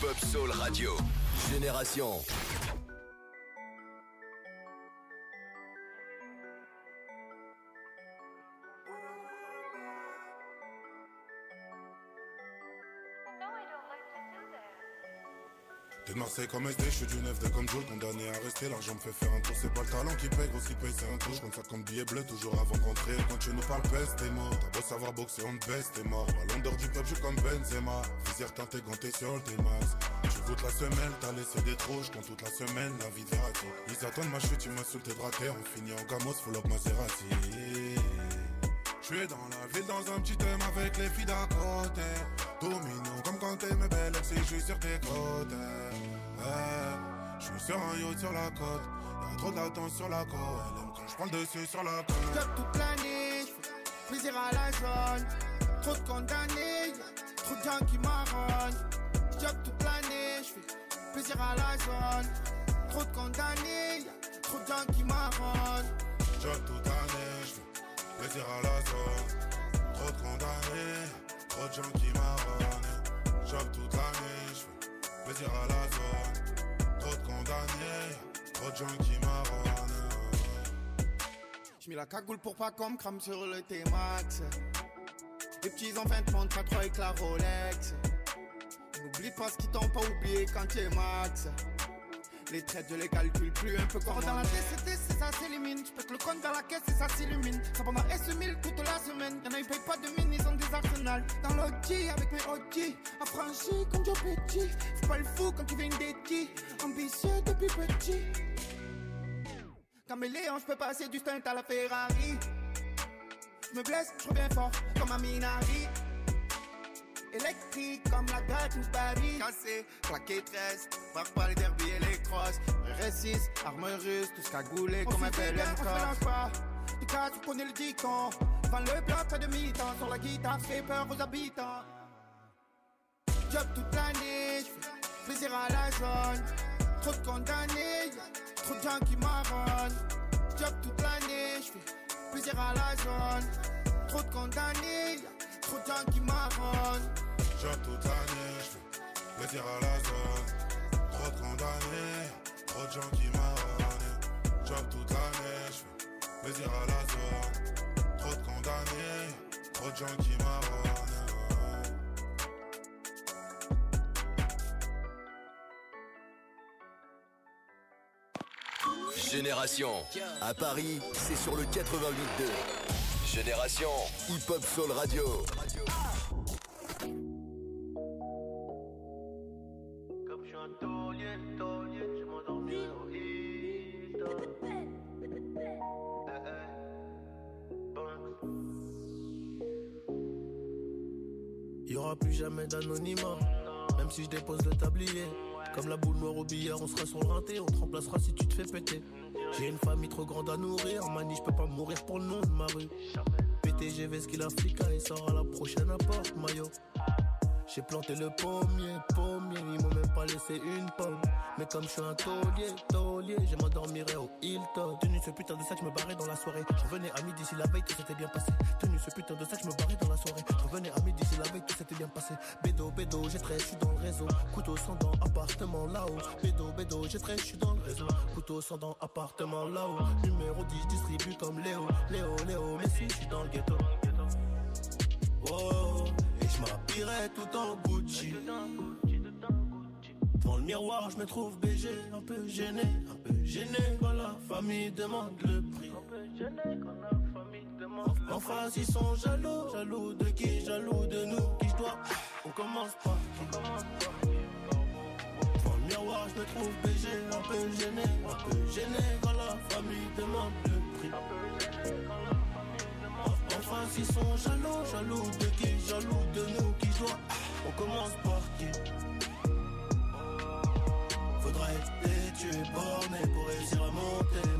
Hip-Hop Soul Radio. Génération. T'es de Marseille comme SD, je suis du 9D comme Joule, condamné à rester, l'argent me fait faire un tour, c'est pas le talent qui paye, gros ce qui paye c'est un tour, je compte 50 billets bleus toujours avant de rentrer, quand tu nous parles peste t'es mort, t'as beau savoir boxer on te baisse t'es mort, ballon d'or du peuple je suis comme Benzema, visière teintée ganté sur tes max, tu voûtes la semelle, t'as laissé des trous, je compte toute la semaine, la vie de Verratti, ils attendent ma chute, tu m'insultes tes braquets, on finit en gamos, full up Maserati. Je suis dans la ville dans un petit thème avec les filles d'à côté, tout mignon comme quand t'es mes belles ex et je suis sur tes côtes. Je suis sur un yacht sur la côte, y'a trop de latence sur la côte, elle aime quand je prends le dessus sur la côte. J'job toute l'année, j'fais plaisir à la zone, trop de condamnés, y'a trop de gens qui marronnent. J'job toute l'année, j'fais plaisir à la zone, trop de condamnés, y'a trop de gens qui marronnent. J'job toute l'année, j'fais plaisir à la zone, trop de condamnés, trop de gens qui marronnent. J'job toute l'année, j'fais plaisir à la zone, trop de condamnés, trop de gens qui marronnent. J'mets la cagoule pour pas qu'on me crame sur le T-Max. Les petits enfants te montrent pas trop avec la Rolex. N'oublie pas ce qu'ils t'ont pas oublié quand t'es max. Les traites je les calcule plus un peu comme dans la TCT c'est ça s'élimine. J'pète le compte dans la caisse et ça s'illumine. Ça pendant S1000 toute la semaine. Y'en a ils payent pas de mine, ils ont des arsenals. Dans l'OG avec mes OG, affranchi comme Joe Petit. Fais pas le fou quand tu viens d'Eti. Ambitieux depuis petit. Caméléon, j'peux passer du stunt à la Ferrari. J'me blesse, j'reviens fort comme un Minari. Électrique comme la Gatus Paris. Cassé, claqué 13, marque par les derbies et les crosses. R6, arme russe, tout ce cagoulé comme un PLM. On se mélange pas, du cas tu connais le dicton. Vends le bloc à demi-temps, sur la guitare fait peur aux habitants. Job toute l'année, j'fais plaisir à la zone. Trop de condamnés, y'a trop de gens qui marronnent. Job toute l'année, j'fais plaisir à la zone. Trop de condamnés, y'a trop de gens qui marronnent. Job toute l'année, j'fais plaisir à la zone, trop de condamnés, trop de gens qui marronnent. Job toute l'année, j'fais plaisir à la zone, trop de condamnés, trop de gens qui marronnent. Génération. À Paris, c'est sur le 88.2. Génération. Hip-Hop Soul Radio. Comme je suis un taulier, je m'endormirai au Hilton. Y'aura plus jamais d'anonymat, même si je dépose le tablier. Comme la boule noire au billard, on sera sur le rinté, on te remplacera si tu te fais péter. J'ai une famille trop grande à nourrir, manie, je peux pas mourir pour le nom de ma rue. PTGV, ce qu'il a flica, il sort à la prochaine apport, maillot. J'ai planté le pommier, ils m'ont même pas laissé une pomme. Mais comme je suis un taulier, je m'endormirai au Hilton. Tenu ce putain de sac, je me barrais dans la soirée. Je revenais à midi si la veille tout s'était bien passé. Tenu ce putain de sac, je me barrais dans la soirée. Je revenais à midi si la veille tout s'était bien passé. Bédo, j'ai très, je suis dans le réseau. Couteau sans dents, appartement là-haut. Bédo, j'ai très, je suis dans le réseau. Couteau sans dents, appartement là-haut. Numéro 10, distribue comme Léo, mais si je suis dans le ghetto. Oh, et je m'habillerai tout en Gucci. Devant le miroir, je me trouve BG, un peu gêné quand la famille demande le prix. En face, ils sont jaloux de qui? Jaloux de nous, qui je dois. On commence pas. Devant le miroir, je me trouve BG, un peu gêné quand la famille demande le prix. En face, ils sont jaloux de qui? Jaloux de nous, qui je dois. On commence par qui? Faudra être têtu et borné pour réussir à monter.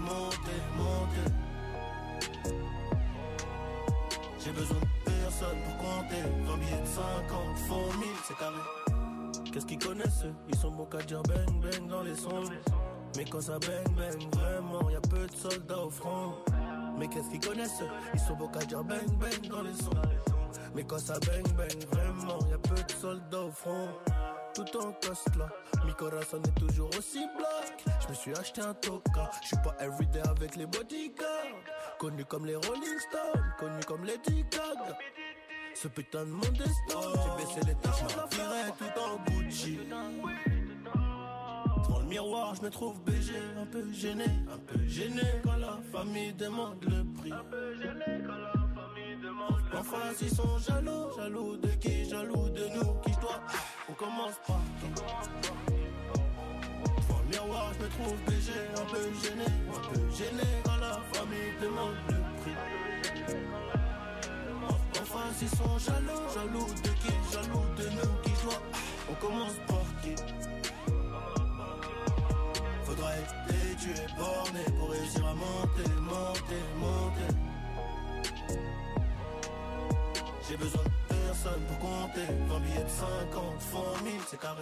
J'ai besoin de personne pour compter. 20 billets de 50, font 1000, c'est carré. Qu'est-ce qu'ils connaissent eux? Ils sont bons qu'à dire bang bang dans les sons. Mais quand ça bang bang, vraiment, y'a peu de soldats au front. Mais qu'est-ce qu'ils connaissent eux? Ils sont bons qu'à dire bang bang dans les sons. Mais quand ça bang bang, vraiment, y'a peu de soldats au front. tout en coste là. Mi corazon est toujours aussi black. Je me suis acheté un toka. Je suis pas everyday avec les bodyguards. Connu comme les Rolling Stones, connu comme les Gaga. Ce putain de monde est stone. J'ai baissé les taches, je m'habillerai tout en Gucci. Devant le miroir, je me trouve BG, un peu gêné quand la famille demande le prix. Un peu gêné quand la famille demande le prix. En face, ils sont jaloux, jaloux de qui, jaloux de nous. Qui je dois, on commence par qui? Devant le miroir, je me trouve BG, un peu gêné quand la famille demande le prix. En face, ils sont jaloux, jaloux de qui, jaloux de nous. Qui je dois, on commence par qui? Faudrait être tué, borné pour réussir à monter. J'ai besoin de personne pour compter. 20 billets de 50, font 1000, c'est carré.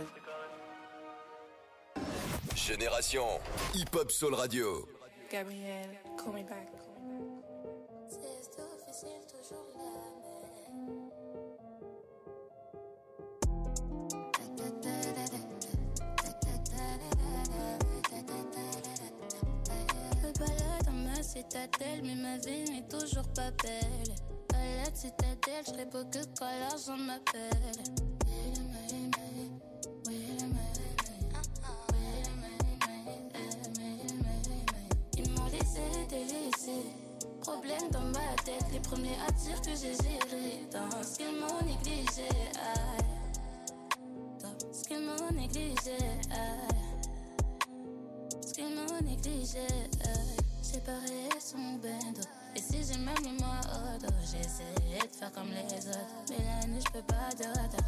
Génération Hip-Hop Soul Radio. Gabriel, call me back. C'est officiel, toujours la citadelle, mais ma vie n'est toujours pas belle. À la citadelle, je serai beau que quand l'argent m'appelle. Ils m'ont laissé délaissé. Problème dans ma tête, les premiers à dire que j'ai géré. Dans ce qu'ils m'ont négligé, dans ce qu'ils m'ont négligé, ce qu'ils m'ont négligé. Séparé son bendo. Et si j'ai même mis moi au dos, j'ai essayé de faire comme les autres. Mais la nuit, j'peux pas d'autre.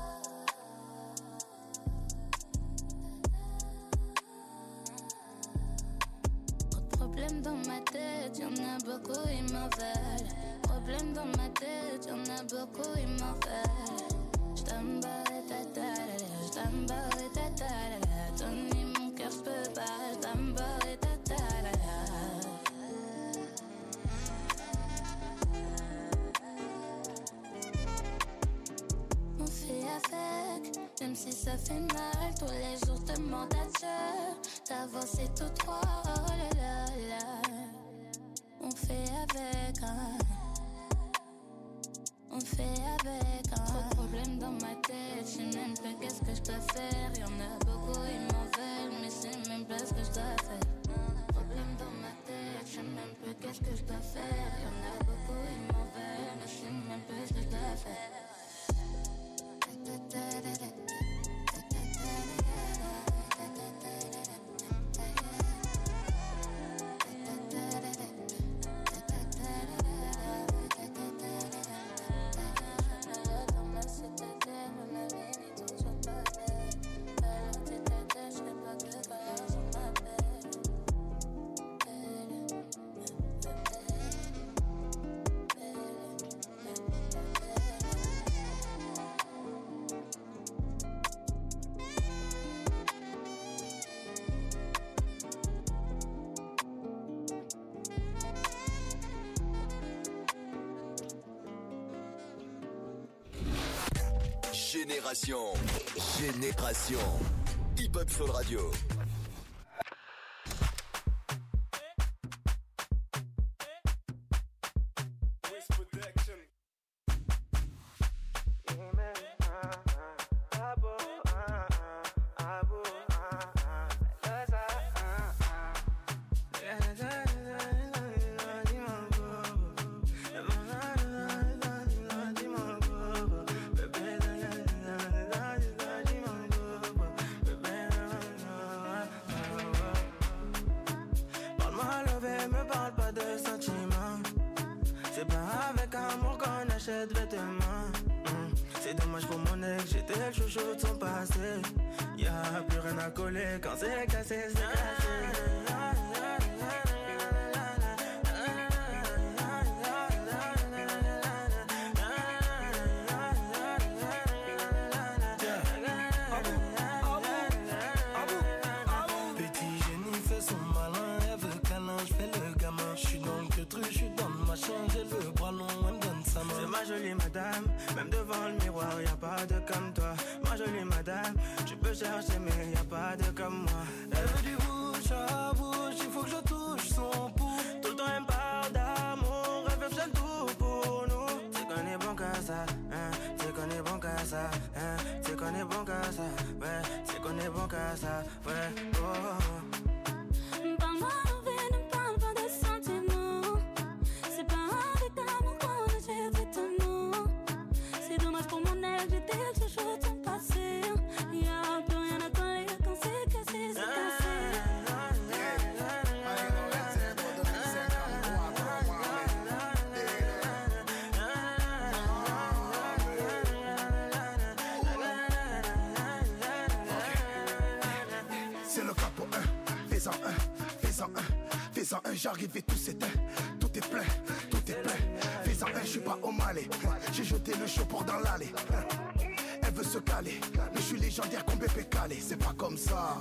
Trop de problèmes dans ma tête, y'en a beaucoup, ils m'en veulent. Problèmes dans ma tête, y'en a beaucoup, ils m'en veulent. J't'embarre ta talala, j't'embarre ta talala. Donner mon cœur, j'peux pas, j't'embarre ta talala. Avec, même si ça fait mal, tous les jours demande à Dieu d'avancer tout droit, oh là là là. On fait avec, on fait avec, trop de problèmes dans ma tête, je sais même pas qu'est-ce que je dois faire. Y'en a beaucoup, ils m'en veulent, mais je sais même pas ce que je dois faire. Problèmes dans ma tête, je sais même pas qu'est-ce que je dois faire. Y'en a beaucoup, ils m'en veulent, mais je sais même pas ce que je dois faire. Génération Hip-Hop Soul Radio. C'est dommage pour mon ex, j'étais le chouchou de son passé. Y'a plus rien à coller quand c'est cassé, c'est cassé. C'est ma jolie madame, même devant le miroir y'a pas de comme toi. Ma jolie madame, tu ça, hein. C'est qu'on est bon qu'à ça, ouais. C'est qu'on est bon qu'à ça, ouais. Oh. Parle-moi d'envie, ne parle pas de sentiments. C'est pas avec l'amour qu'on achète vêtements. C'est dommage pour mon ex, j'étais le chouchou de ton passé. Y'a plus rien à coller quand c'est cassé, c'est cassé. C'est le capo 1, fais-en un, fais-en un, fais-en un, j'arrive et tout s'éteint, tout est plein, fais-en un, je suis pas au Malais, j'ai jeté le chaud dans l'allée. Elle veut se caler, mais je suis légendaire comme Bébé Calé, c'est pas comme ça.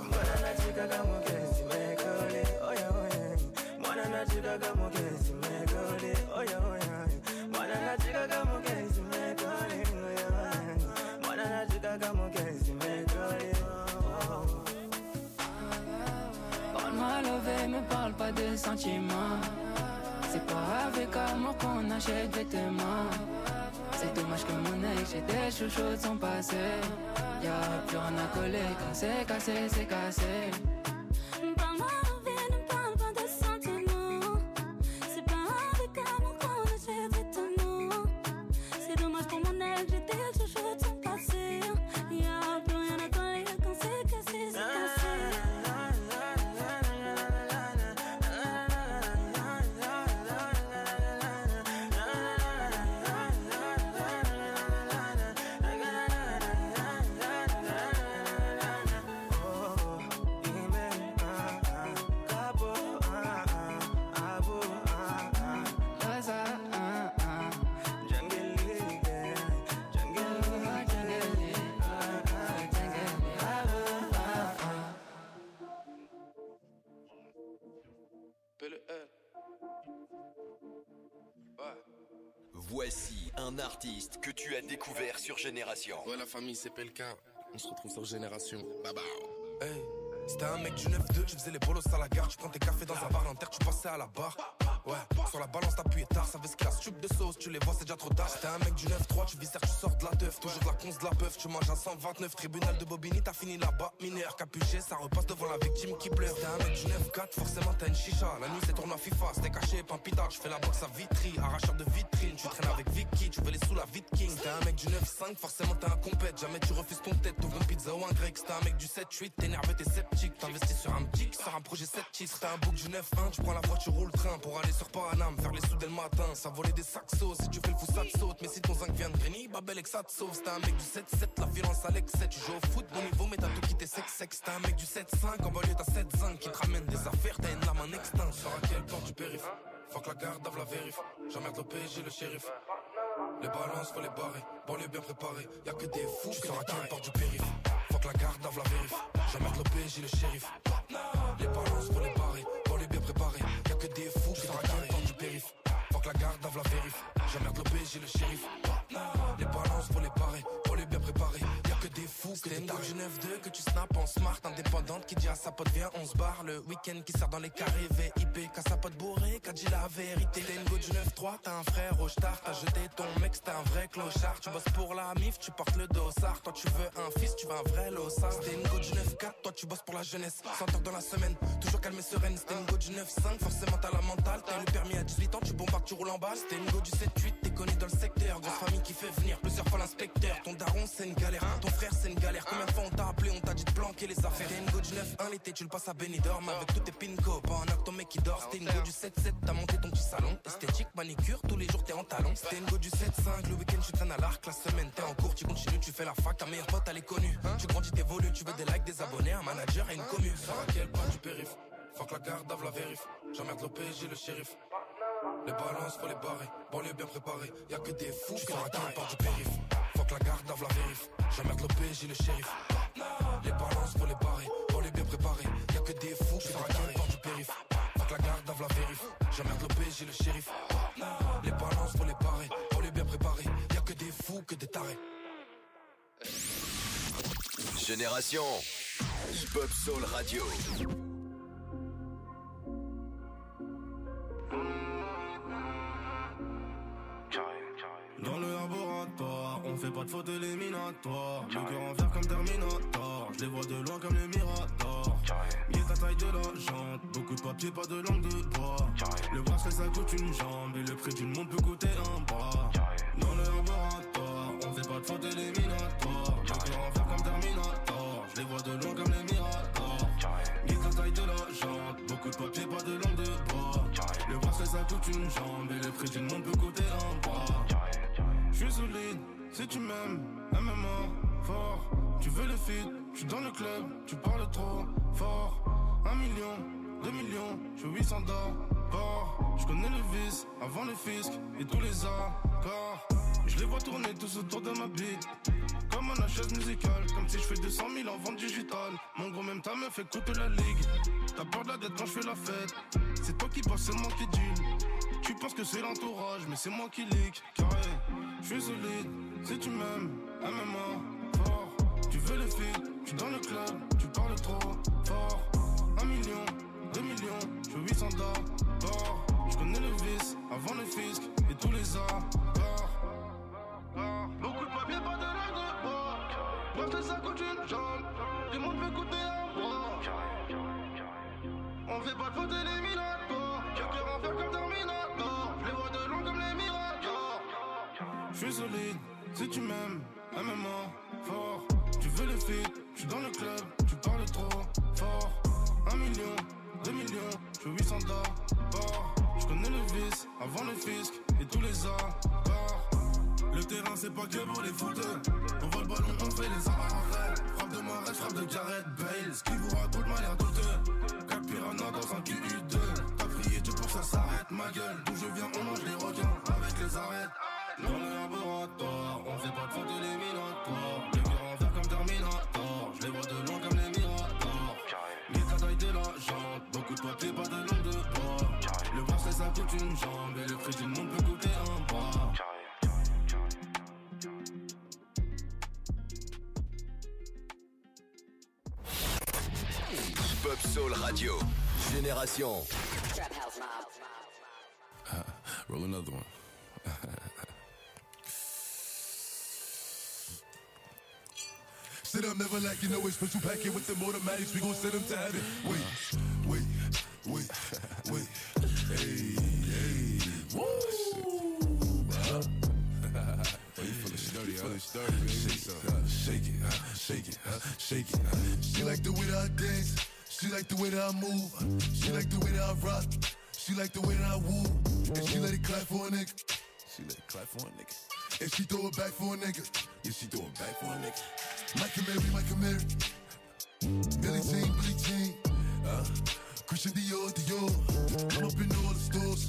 Parle-moi levé, me parle pas de sentiments. C'est pas avec amour qu'on achète vêtements. C'est dommage que mon ex, j'ai des chouchous de son passé. Y'a plus rien à coller quand c'est cassé, c'est cassé. Parle-moi d'envie, ne parle pas de sentiments. C'est pas avec amour qu'on achète vêtements. C'est dommage pour mon ex, j'étais le chouchou de son passé. Y'a plus rien à coller quand c'est cassé, c'est cassé. Voici un artiste que tu as découvert sur Génération. Ouais, la famille, c'est Pellequin. On se retrouve sur Génération. Bye bye. Hey, c'était un mec du 9-2, tu faisais les bolos à la gare, tu prends tes cafés dans un bar en terre, tu passais à la barre. Ouais, sur la balance t'appuyais tard, savais ce qu'il y a, stup de sauce, tu les vois, c'est déjà trop tard. C'était un mec du 9-3, tu visères, tu sors de la teuf, toujours de la conce, de la peuf, tu manges à 129, tribunal de Bobigny, t'as fini là-bas, mineur, capuché, ça repasse devant la victime qui pleure. C'était un mec du 9-4, forcément t'as une chicha, la nuit c'est tournoi FIFA, c'était caché, pampita, je fais la boxe à Vitry, arracheur de vitrine, tu traînes avec Vicky, tu veux les sous la Viking. C'était un mec du 9-5, forcément t'es un compète, jamais tu refuses ton tête, t'ouvres une pizza ou un grec. C'était un mec du 7-8, t'es nerveux, t'es sceptique, t'investis sur un petit, sur un projet 7 titres. C'était un bouc du 9-1, tu prends la voiture ou le train pour aller sur Paname, faire les sous dès le matin, ça volait des saxos, si tu fais le fou ça te saute, mais si ton zinc vient de Grigny, Babel et que ça te sauve. C'était un mec du 7-7, la violence à l'excès, tu joues au foot, bon niveau mais t'as tout quitté sec. C'était un mec du 7-5, en banlieue t'as 7-5, qui te ramène des affaires, t'as une lame en extinct. Sur à quelle porte du périph', fuck la garde, av la vérif, j'emmerde le PSG, le shérif. Les balances, faut les barrer, banlieue bien préparée, y'a que des fous, sur à quelle porte du périph', fuck la garde, av la vérif, j'emmerde le PSG, le shérif. Les balances, faut les barrer, banlieue bien préparée, y'a que des fous, sur à quelle porte du périph', fuck la garde, av la vérif, j'emmerde le PSG, le shérif. Les balances, faut les barrer, banlieue bien préparée, y'a que des fous, que des tarés. Du 9-2 que tu snaps en smart, indépendante qui dit à sa pote viens on se barre. Le week-end qui sert dans les carrés VIP, qu'à sa pote bourrée, qu'a dit la vérité. T'es une go du 9-3, t'as un frère au star, t'as jeté ton mec, c'est un vrai clochard. Tu bosses pour la mif, tu portes le dossard. Toi tu veux un fils, tu veux un vrai lossard. C'était une go du 9-4, toi tu bosses pour la jeunesse. 100 heures dans la semaine, toujours calme et sereine. C'était une go du 9-5, forcément t'as la mentale. T'as le permis à 18 ans, tu bombardes, tu roules en balle. C'était une go du 7-8, t'es connu dans le secteur. Grosse famille qui fait venir plusieurs fois l'inspecteur. Ton daron c'est une galère, ton frère c'est une galère. Combien de fois on t'a appelé, on t'a dit de planquer les affaires. T'es une go du 9-1 l'été, tu le passes à Benidorm avec tous tes pinko. Pas un acte ton mec qui dort. C'était une go du 7-7, t'as monté ton petit salon. Esthétique, manicure, tous les jours t'es en talon. C'était une go du 7-5, le week-end tu traînes à l'arc. La semaine t'es en cours, tu continues, tu fais la fac. Ta meilleure pote elle est connue. Tu grandis, t'évolues, tu veux des likes, des abonnés, un manager et une commune. Sur à quel point du périph', fuck la garde, av la vérif, j'emmerde le PSG, le shérif. Les balances, faut les barrer, banlieue bien préparée, y'a que des fous qui sont à quelle part du périph'. Fuck la garde, av la vérif, j'emmerde le PSG, le shérif. Les balances, faut les barrer, banlieue bien préparée, y'a que des fous qui sont à quelle part du périph'. Fuck la garde, av la vérif, j'emmerde le PSG, le shérif. Les balances, faut les barrer, banlieue bien préparée, y'a que des fous, que des tarés. Génération Hip Hop Soul Radio. Dans le laboratoire, on fait pas de faute éliminatoire. Le cœur en fer comme Terminator. Je les vois de loin comme les Miradors. Mieux ta taille de la jante. Beaucoup de papier, pas de langue de bois. Le bracelet ça coûte une jambe. Et le prix d'une montre peut coûter un bras. Dans le laboratoire, on fait pas de faute éliminatoire. Le cœur en fer comme Terminator. Je les vois de loin comme les Miradors. Mieux ta taille de la jante. Beaucoup de papier, pas de langue de bois. Le bracelet ça coûte une jambe. Et le prix d'une montre peut coûter un bras. J'suis solide, si tu m'aimes, MMA, fort. Tu veux le feat, j'suis dans le club, tu parles trop fort. 1 million, 2 millions, j'fais 800 d'abord. J'connais le vice, avant le fisc et tous les accords. Je les vois tourner tous autour de ma bite. Comme un chaise musicale, comme si j'fais 200 000 en vente digitale. Mon gros même ta meuf écoute la ligue. T'as peur de la dette quand j'fais la fête. C'est toi qui passe, c'est moi qui deal. Tu penses que c'est l'entourage, mais c'est moi qui leak. Carré, j'suis solide, si tu m'aimes, MMA, fort. Tu veux le feat, j'suis dans le club, tu parles trop fort. 1 million, 2 millions, j'fais 800 d'abord. J'connais le vice, avant le fisc et tous les accords. Beaucoup de papier, pas de langue de bois. Parce que ça coûte une jambe, tout le monde veut coûter un bras. On fait pas de faute éliminatoire. Le cœur en fer comme Terminator. Je les vois de loin comme les Miradors. J'suis solide, si tu m'aimes, MMA, fort. Tu veux le feat, j'suis dans le club, tu parles trop fort. 1 million, 2 millions, j'fais 800 d'abord. J'connais le vice, avant le fisc et tous les accords. Le terrain c'est pas que pour les footeux. On voit le ballon, on fait les arrêts. Frappe de Marais, frappe de Gareth Bale. Ce qui vous raconte m'a l'air douteux. Cap Piranha dans un QU2. T'as prié Dieu pour que ça s'arrête, ma gueule. D'où je viens, on mange les requins avec les arêtes. Dans le laboratoire, on fait pas de faute éliminatoire. Le cœur en fer comme Terminator. Je les vois de loin comme les Miradors. Mets ta taille de la jante. Beaucoup de papier, pas de langue de bois. Le bracelet ça coûte une jambe. Et le prix d'une montre peut coûter un bras. Hip-Hop Soul Radio. Génération. Roll another one. Sit up, never like you know it's special packet with the automatics. We gon' send them to heaven. Wait. Hey. Woo! You feelin' sturdy, man. Shake it. She like the way that I dance. She like the way that I move. She like the way that I rock. She like the way that I woo. And she let it clap for a nigga. And she throw it back for a nigga. Yeah, she throw it back for a nigga. Michael Mary. Billie Jean. Christian Dior. I'm up in all the stores.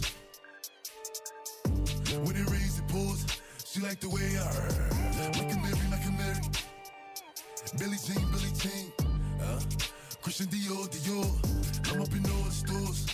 When it rains, it pours. She like the way I heard. Michael Mary. Billie Jean. Christian Dior. I'm up in all the stores.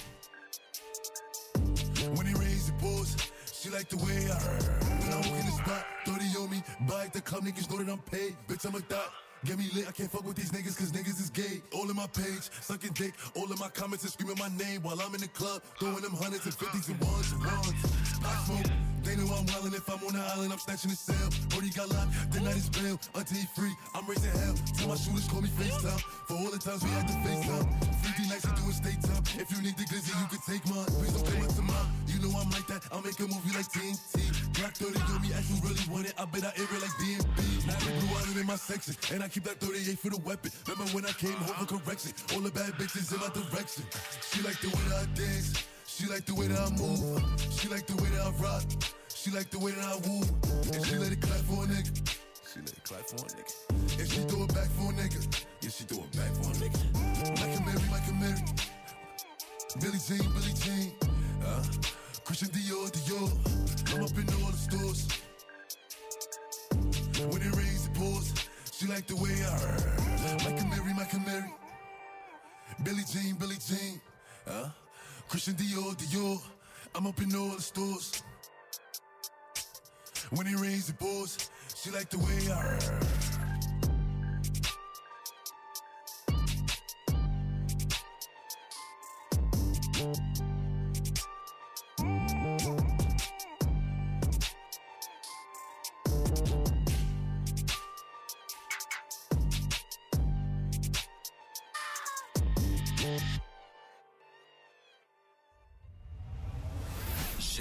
When it rains, it pours. She like the way I heard. When I walk in the spot, 30 on me. Buy at the club, niggas know that I'm paid. Bitch, I'm a thot. Get me lit, I can't fuck with these niggas cause niggas is gay. All in my page, sucking dick. All in my comments and screaming my name while I'm in the club. Throwing them hundreds and fifties and ones. I smoke, they know I'm wildin'. If I'm on the island, I'm snatching the cell. Brody got locked, the night is bail. Until he free, I'm raising hell. Tell my shooters call me FaceTime. For all the times we had to FaceTime. 50 nights to do a state time. If you need the glizzy, you can take mine. Please don't play with to mine. You know I'm like that, I'll make a movie like TNT. Black 30 on me, actually really want it. I bet I air it like DMB. Now they Blue Island in my section, and I keep that 38 for the weapon. Remember when I came home for correction? All the bad bitches in my direction. She like the way that I dance. She like the way that I move. She like the way that I rock. She like the way that I woo. And she let it clap for a nigga. And she throw it back for a nigga. Yeah, she throw it back for a nigga. Michael Mary. Billie Jean. Christian Dior. I'm up in all the stores. When it rains, it pours. She like the way I heard. Michael Mary. Billie Jean. Christian Dior. I'm up in all the stores. When it rains, it pours. She like the way I heard.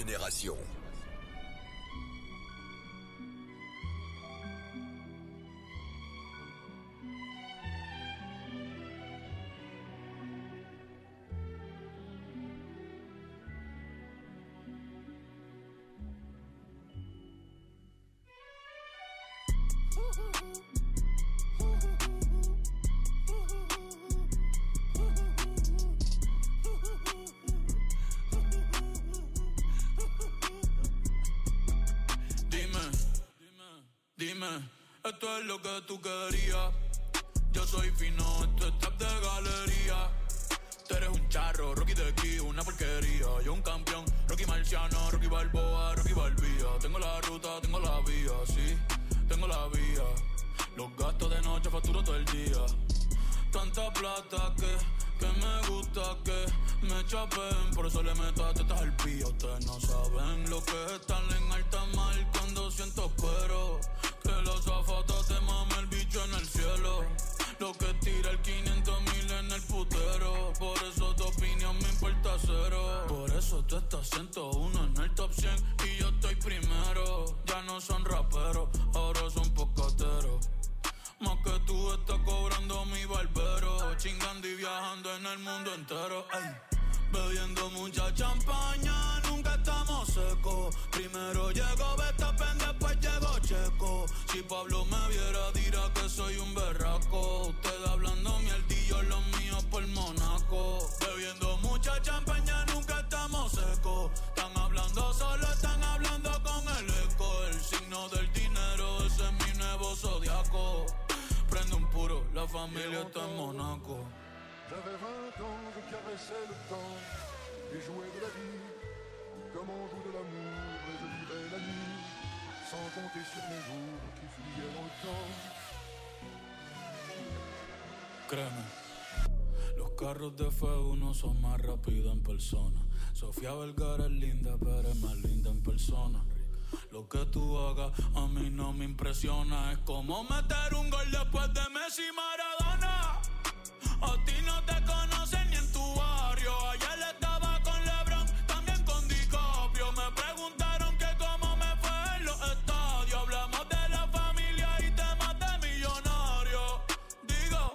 Génération. Dime, esto es lo que tú querías. Yo soy fino, esto es trap de galería. Tú eres un charro, Rocky de aquí, una porquería. Yo un campeón, Rocky Marciano, Rocky Balboa, Rocky Balbía. Tengo la ruta, tengo la vía, sí, tengo la vía. Los gastos de noche facturo todo el día. Tanta plata que me gusta que me chapen. Por eso le meto a tetas al pío. Ustedes no saben lo que es estar en alta mar cuando siento cuero. Que los zapatos te mame el bicho en el cielo. Lo que tira el 500,000 en el putero. Por eso tu opinión me importa cero. Por eso tú estás 101 en el top 100 y yo estoy primero. Ya no son raperos, ahora son pocateros. Más que tú estás cobrando mi barbero. Chingando y viajando en el mundo entero. Ay. Bebiendo mucha champaña, nunca estamos secos. Primero llegó Verstappen, después llegó Checo. Si Pablo me viera dirá que soy un berraco. Ustedes hablando mierdillo, los míos por Monaco. Bebiendo mucha champaña, nunca estamos secos. Están hablando solo, están hablando con el eco. El signo del dinero, ese es mi nuevo zodiaco. Prende un puro, la familia está en Monaco. J'avais 20 ans, je caressais le temps et jouais de la vie comme on joue de l'amour et je vivais la nuit sans compter sur mes jours qui fuyaient dans le temps. Créeme, los carros de F1 son más rápidos en persona. Sofía Vergara es linda, pero es más linda en persona. Lo que tú hagas a mí no me impresiona. Es como meter un gol después de Messi y Maradona. A ti no te conocen ni en tu barrio. Ayer estaba con LeBron, también con DiCaprio. Me preguntaron que cómo me fue en los estadios. Hablamos de la familia y temas de millonarios. Digo,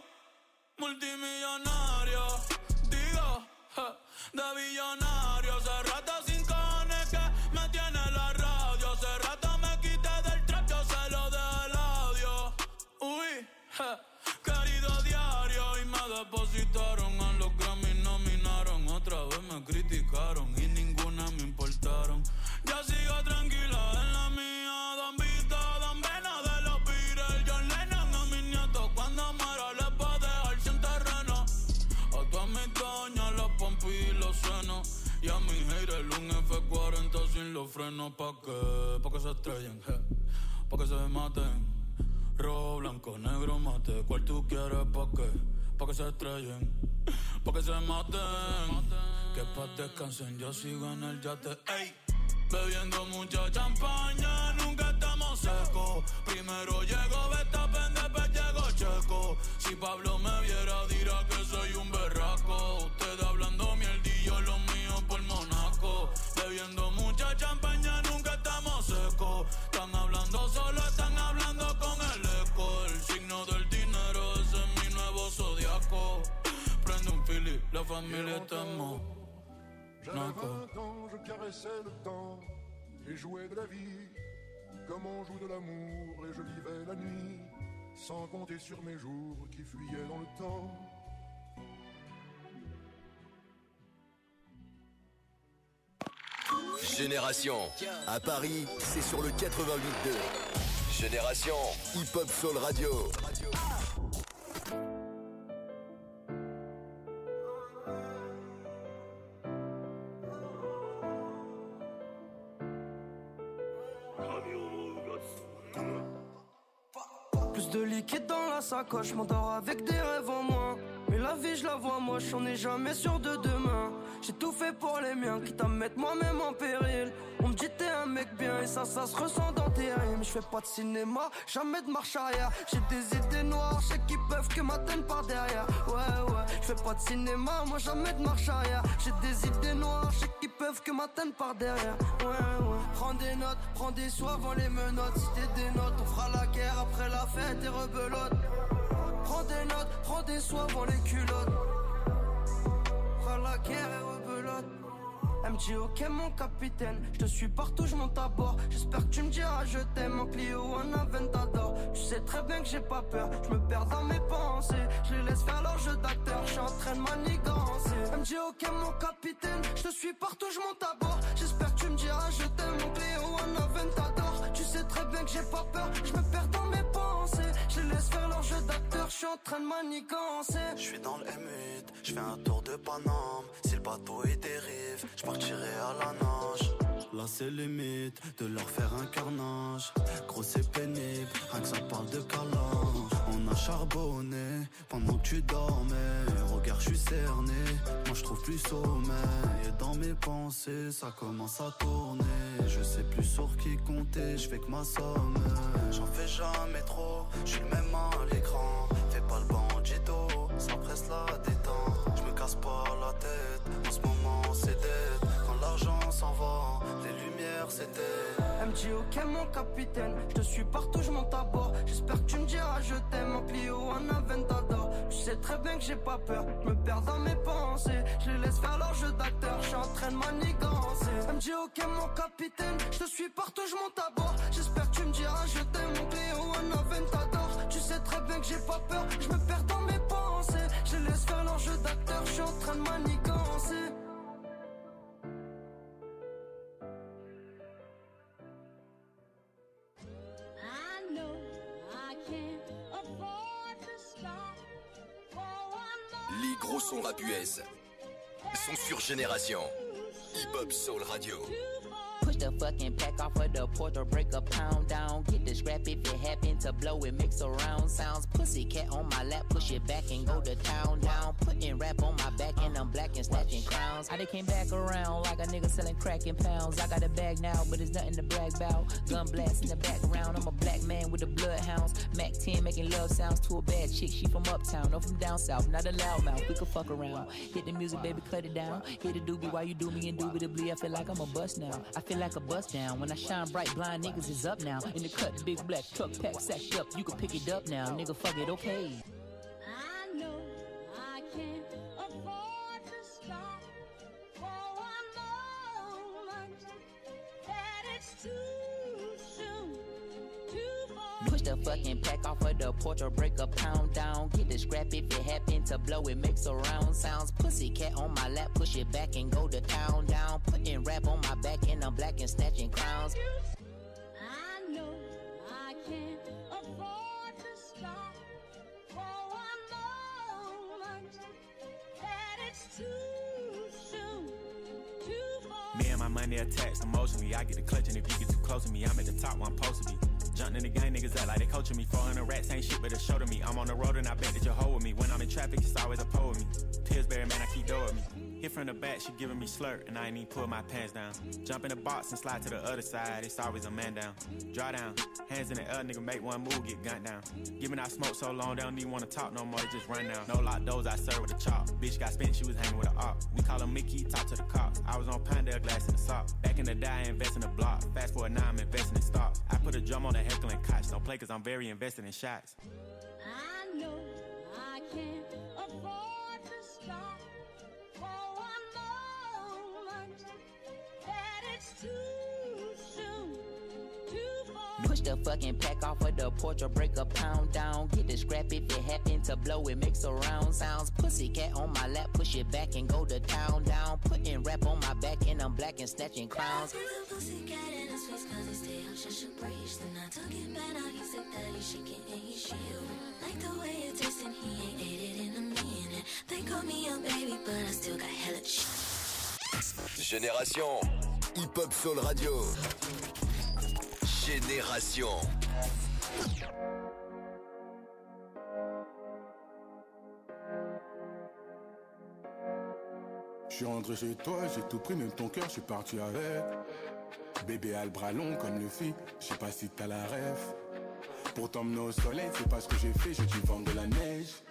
multimillonario. Digo, de billonario. Hace rato sin cojones que me tiene la radio. Hace rato me quité del trap, yo se lo dejé el audio. Uy, querido diario. Y me depositaron a los Grammy, nominaron. Otra vez me criticaron y ninguna me importaron. Ya sigo tranquila en la mía. Don Vito, Don Vena de los Beatles. John Lennon a mis nietos cuando muera les va a dejar sin terreno. A todas mis doñas los pompis y los senos. Y a mi haters un F40 sin los frenos. ¿Pa' qué? Pa' que se estrellen, pa' que se maten. Rojo, blanco, negro, mate. ¿Cuál tú quieres? ¿Pa' qué? Pa' que se estrellen, pa' que se maten. Que pa' descansen, yo sigo en el yate. Ey, bebiendo mucha champaña, nunca estamos secos. Primero llegó Verstappen, después llegó Checo. Si Pablo me viera dirá que soy un berraco. Ustedes hablando mierdillo, los míos por Monaco. Bebiendo mucha champaña, nunca estamos secos. Están hablando solo, están hablando con el eco. El signo del dinero, ese es mi nuevo zodiaco. Prende un fili, la familia está en Monaco. J'avais 20 ans, je caressais le temps et jouais de la vie comme on joue de l'amour et je vivais la nuit sans compter sur mes jours qui fuyaient dans le temps. Génération. À Paris, c'est sur le 88.2. Génération. Hip-Hop Soul Radio. Plus de liquide dans la sacoche, m'endors avec des rêves en moins. Mais la vie je la vois moche, on n'est jamais sûr de demain. J'ai tout fait pour les miens, quitte à me mettre moi-même en péril. On me dit t'es un mec bien et ça se ressent dans tes rimes. Je fais pas de cinéma, jamais de marche arrière. J'ai des idées noires, je sais qu'ils peuvent peuvent que m'atteindre par derrière. Ouais, j'fais pas de cinéma, moi jamais de marche arrière. J'ai des idées noires, j'sais qu'ils peuvent que m'atteindre par derrière. Ouais. Prends des notes, prends des soins avant les menottes. Si t'es des notes, on fera la guerre après la fête et rebelote. Prends des notes, prends des soins avant les culottes. On fera la guerre et rebelote. Elle me dit ok mon capitaine, je te suis partout, je monte à bord. J'espère que tu me diras je t'aime en Clio, en Aventador. Tu sais très bien que j'ai pas peur, je me perds dans mes pensées. Je les laisse faire leur jeu d'acteur, je suis en train de manigancer. Elle me dit ok mon capitaine, je te suis partout, je monte à bord. J'espère que tu me diras je t'aime en Clio, en Aventador. Tu sais très bien que j'ai pas peur, je me perds dans mes pensées. Je les laisse faire leur jeu d'acteur, je suis en train de manigancer. Je suis dans le M8, je fais un tour de Paname. Si le bateau il dérive, je partirai à la nage. Là c'est limite de leur faire un carnage. Gros c'est pénible, rien que ça parle de calange. On a charbonné pendant que tu dormais. Regarde je suis cerné, moi je trouve plus sommeil. Et dans mes pensées ça commence à tourner. Je sais plus sur qui compter, je fais que ma somme. J'en fais jamais trop, je suis le même à l'écran. Fais pas le bandito, ça presse la détente. Je me casse pas la tête, en ce moment c'est dead. Quand l'argent s'en va, les lumières s'éteignent. Elle me dit ok mon capitaine, je te suis partout, je monte à bord. J'espère que tu me diras je t'aime en Clio, en Aventador. Tu sais très bien que j'ai pas peur, je me perds dans mes pensées. Je les laisse faire leur jeu d'acteur, je suis en train de manigancer. Elle me dit ok mon capitaine, je te suis partout, je monte à bord. J'espère que tu me diras je t'aime en Clio, en Aventador. Tu sais très bien que j'ai pas peur, je me perds dans mes pensées. Je les laisse faire leur jeu d'acteur, je suis en train de manigancer. Les gros sons rap US sont sur Génération Hip Hop Soul Radio. Push the fucking pack off of the porch or break a pound down. Get the scrap if it happen to blow it, mix around sounds. Pussycat on my lap, push it back and go to town down. Putting rap on my back and I'm black and snatching crowns. I done came back around like a nigga selling crack in pounds. I got a bag now, but it's nothing to brag about. Gun blast in the background, I'm a black man with the bloodhounds. Mac 10 making love sounds to a bad chick, she from uptown, no from down south, not a loudmouth, we could fuck around. Hit the music, baby, cut it down. Hit the doobie while you do me indubitably. I feel like I'm a bust now. I feel like a bust down. When I shine bright, blind niggas is up now. In the cut, big black truck pack sacked up. You can pick it up now, nigga. Fuck it, okay. I know I can't afford to stop for one moment. That it's too soon to fall. Push the fucking pack off of the porch or break a pound down. Get the scrap if it happen to blow it, makes a round sounds. Pussycat on my lap, push it back and go to town down. Putting rap on my back and I'm black and snatching crowns. I know I can't afford to stop for one moment. That it's too soon to fall. Me and my money attached emotionally. I get the clutch and if you get too close to me, I'm at the top where I'm supposed to be. Jumping in the game, niggas act like they coaching me. 400 rats ain't shit, but it's show to me. I'm on the road and I bet that you'll hold with me. When I'm in traffic, it's always a pole with me. Pillsbury, man, I keep dough with me. Hit from the back, she giving me slurp, and I ain't even pull my pants down. Jump in the box and slide to the other side, it's always a man down. Draw down, hands in the air, nigga, make one move, get gunned down. Giving out smoke so long, they don't even wanna talk no more, they just run down. No lock doors, I serve with a chop. Bitch got spent, she was hanging with a op. We call him Mickey, talk to the cops. I was on Pinedale, glass in the sock. Back in the day, I invest in the block. Fast forward now, I'm investing in stocks. I put a drum on a heckling couch, don't play cause I'm very invested in shots. I know I can't afford to stop for one moment. That it's too soon to fall. Push the fucking pack off of the porch or break a pound down. Get the scrap if it happen to blow it, makes a round sounds. Pussycat on my lap, push it back and go to town down. Putting rap on my back and I'm black and snatching crowns. Pussycat in his face cause he stay out, shut your breach. Then I took it back, now he said that he's shaking and he's shielding. Like the way it tastes and he ain't ate it in a minute. They call me a baby but I still got hella shit. Génération Hip Hop Soul Radio. Génération. Je suis rentré chez toi, j'ai tout pris, même ton cœur, je suis parti avec. Bébé a le bras long comme le fit, je sais pas si t'as la ref. Pour t'emmener au soleil, c'est pas ce que j'ai fait, j'ai dû vendre de la neige.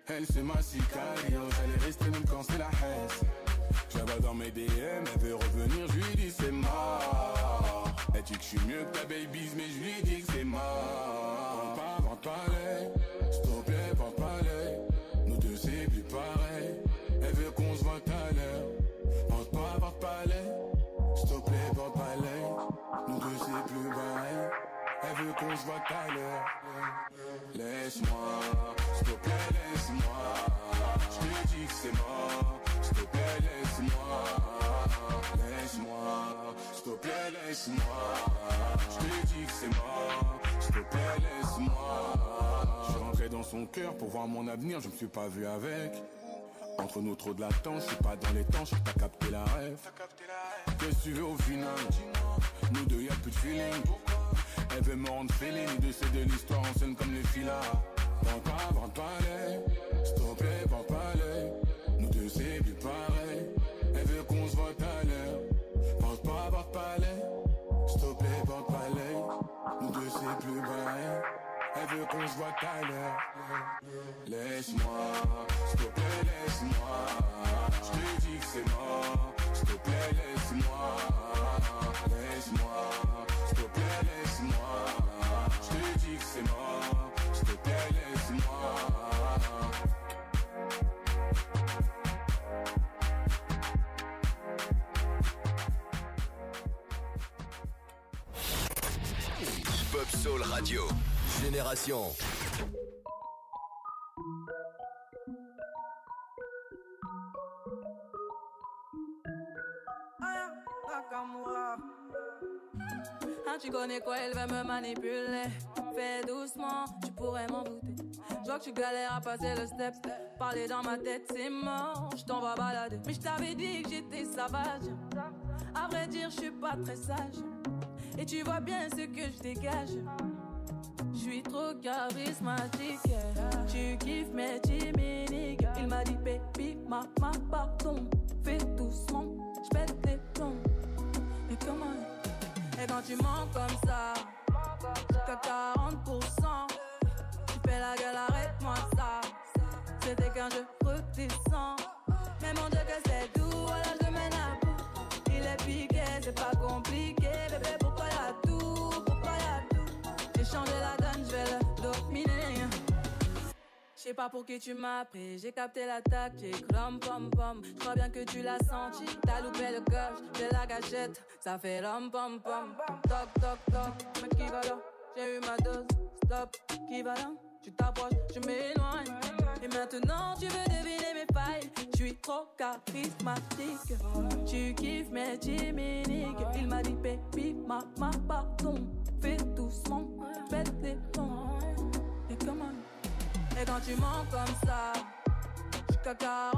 Elle c'est ma sicario, elle est restée même quand c'est la haisse. Je la vois dans mes DM, elle veut revenir, je lui dis c'est mort. Elle dit que je suis mieux que ta babies, mais je lui dis que c'est mort. Vente pas l'œil, s'il te plaît, vente pas l'œil. Nous deux c'est plus pareil. Elle veut qu'on se voit tout à l'heure. Vente pas l'œil, s'il te plaît, vente pas l'œil. Nous deux c'est plus pareil. Elle veut qu'on se voit tout à l'heure. Laisse-moi, s'il te plaît, laisse-moi. Je te dis que c'est mort. S'il te plaît, laisse-moi. Laisse-moi, s'il te plaît, laisse-moi. Je te dis que c'est mort. S'il te plaît, laisse-moi. Je suis rentré dans son cœur pour voir mon avenir, je me suis pas vu avec. Entre nous trop de latence, je suis pas dans les temps, je t'as capté la rêve. Qu'est-ce que tu veux au final? Nous deux y'a plus de feeling. Elle veut me rendre feeling, nous deux c'est de l'histoire en scène comme les filas. Vente pas l'œil, s'il te plaît, vente pas l'œil. Nous deux c'est plus pareil. Elle veut qu'on se voit tout à l'heure. Vente pas l'œil, s'il te plaît, vente pas l'œil. Nous deux c'est plus pareil. Elle veut qu'on se voit tout à l'heure. Laisse-moi, s'il te plaît, laisse-moi. Je te dis que c'est mort. S'il te plaît, laisse-moi. Laisse-moi, s'il te plaît, laisse-moi. Je te dis que c'est mort. S'il te plaît, laisse-moi. Hip-Hop Soul Radio, Génération. Ah, tu connais quoi, elle va me manipuler. Fais doucement, tu pourrais m'en douter. Je vois que tu galères à passer le step. Parler dans ma tête, c'est mort, je t'en vais balader. Mais je t'avais dit que j'étais sauvage. À vrai dire, je suis pas très sage. Et tu vois bien ce que je dégage. Je suis trop charismatique. Tu kiffes mes chimiques. Il m'a dit baby, maman, pardon. Fais doucement, je pète les plombs. Mais comment? Et quand tu mens comme ça, jusqu'à 40%, tu fais la gueule, arrête-moi ça. C'était qu'un jeu redescend. Mais mon Dieu que c'est doux, voilà je mène à bout. Il est piqué, c'est pas compliqué. Bébé, pourquoi y'a tout, pourquoi y'a tout? J'ai changé la donne, je vais le dominer. Je sais pas pour qui tu m'as pris, j'ai capté la tactique, rom pom pom. Je crois bien que tu l'as senti, t'as loupé le coche, j'ai la gâchette, ça fait rom pom pom. Toc toc toc, mais qui va là? J'ai eu ma dose, stop, qui va là? Tu t'approches, je m'éloigne. Et maintenant tu veux deviner mes failles. Je suis trop charismatique. Tu kiffes mes chimiques. Il m'a dit baby, maman, pardon. Fais doucement, pète les plombs. Et comment? Et quand tu mens comme ça, jusqu'à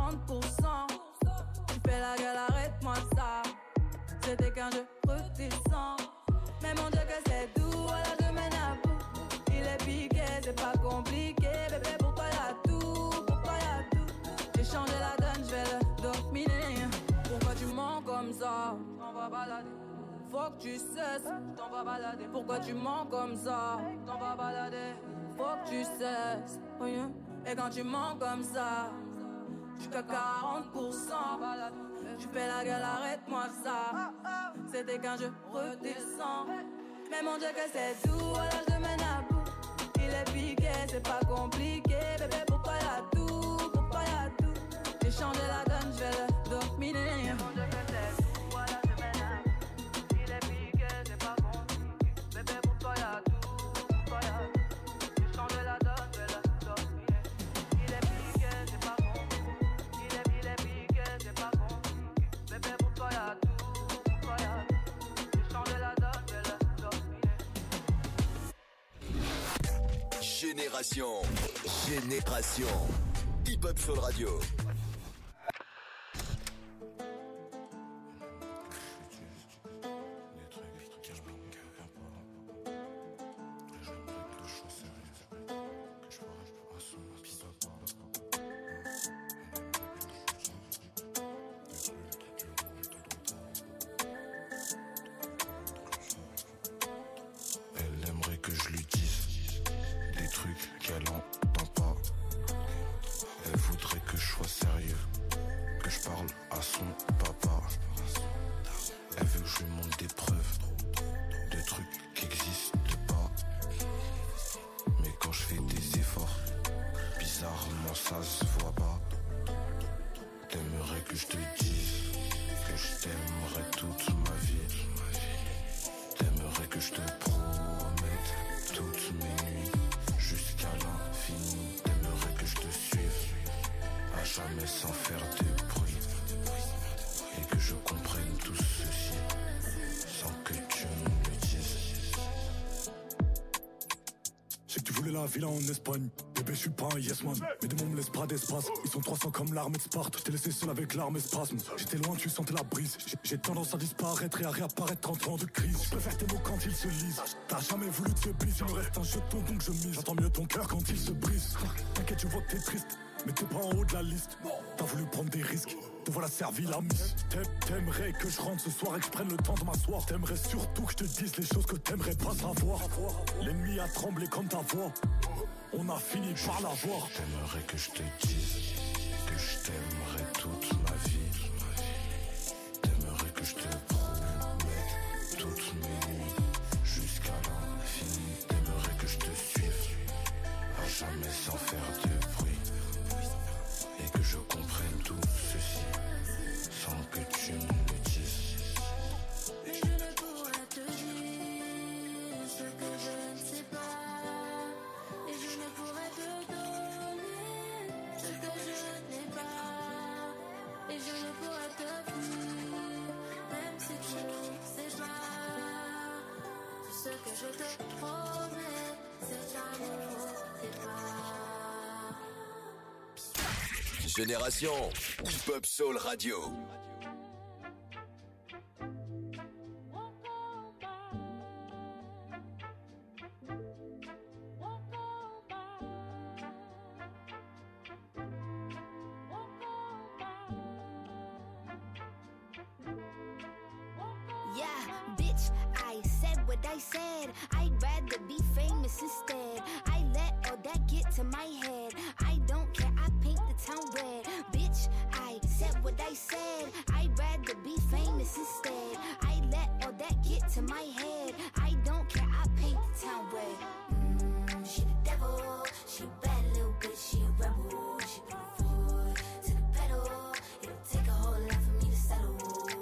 40%, tu fais la gueule, arrête-moi ça. C'était qu'un jeu redescend. Mais mon Dieu que c'est doux, voilà je mène à bout. Il est piqué, c'est pas compliqué. Bébé, pourquoi y'a tout, pourquoi y'a tout? J'ai changé la donne, je vais le dominer. Pourquoi tu mens comme ça? T'en vas balader. Faut que tu cesses, t'en vas balader. Pourquoi tu mens comme ça? T'en vas balader. Faut que tu cesses, oh yeah. Et quand tu mens comme ça, jusqu'à 40%, tu fais la gueule, arrête-moi ça. C'était qu'un jeu redescend. Mais mon Dieu que c'est doux, voilà je mène à bout. Il est piqué, c'est pas compliqué. Bébé, pourquoi y'a tout, pourquoi y'a tout? J'ai changé la donne, je vais le dominer. Mon Dieu que c'est doux, voilà je mène à bout. Il est piqué, c'est pas compliqué. Bébé, pourquoi y'a tout, pourquoi y'a tout? J'ai changé la donne, je vais le dominer. Il est piqué, c'est pas compliqué. Il est piqué, c'est pas compliqué. Bébé, pourquoi y'a tout, pourquoi y'a tout? J'ai changé la donne, je vais le dominer. Génération. Hip-Hop Soul Radio. Elle aimerait que je lui dise des trucs qu'elle entend pas. je parle à son papa. Elle veut que je lui montre des preuves de trucs qui existent pas. Mais quand je fais des efforts, bizarrement ça se voit pas. T'aimerais que je te dise que je t'aimerais toute ma vie. T'aimerais que je te promette toutes mes nuits jusqu'à l'infini. T'aimerais que je te suive à jamais sans faire de bruit. Et que je comprenne tout ceci sans que tu me le dises. Je sais que tu voulais la villa en Espagne. Bébé, je suis pas un yes man. Mes démons me laissent pas d'espace. Ils sont 300 comme l'armée de Sparte. Je t'ai laissé seul avec l'arme et spasme. J'étais loin, tu sentais la brise. J'ai tendance à disparaître et à réapparaître 30 ans de crise. Je préfère tes mots quand ils se lisent. T'as jamais voulu te bise. Il me reste un jeton donc je mise. J'entends mieux ton cœur quand il se brise. T'inquiète, je vois que t'es triste, mais t'es pas en haut de la liste. T'as voulu prendre des risques, te voilà servi la miss. T'aimerais que je rentre ce soir et que je prenne le temps de m'asseoir. T'aimerais surtout que je te dise les choses que t'aimerais pas savoir. L'ennemi a tremblé comme ta voix. On a fini par la voir. T'aimerais que je te dise que je t'aimerais toute ma vie. T'aimerais que je te promette toutes mes nuits jusqu'à l'infini. T'aimerais que je te suive à jamais sans faire de bruit. Et que je comprenne tout ceci sans que tu me le dises. Mais je ne pourrais te dire ce que je ne sais pas. Et je ne pourrais te donner ce que je n'ai pas. Et je ne pourrais te fuir, même si tu ne sais pas. Tout ce que je te promets, c'est l'amour des pas. Génération Hip-Hop Soul Radio. Yeah, bitch, I said what I said. I'd rather be famous instead. I let all that get to my head. I don't care, I paint the town red. Bitch, I said what I said. I'd rather be famous instead. I let all that get to my head. I don't care, I paint the town red. She the devil, she a bad little bitch, she a rebel. She put her foot to the pedal. It'll take a whole lot for me to settle.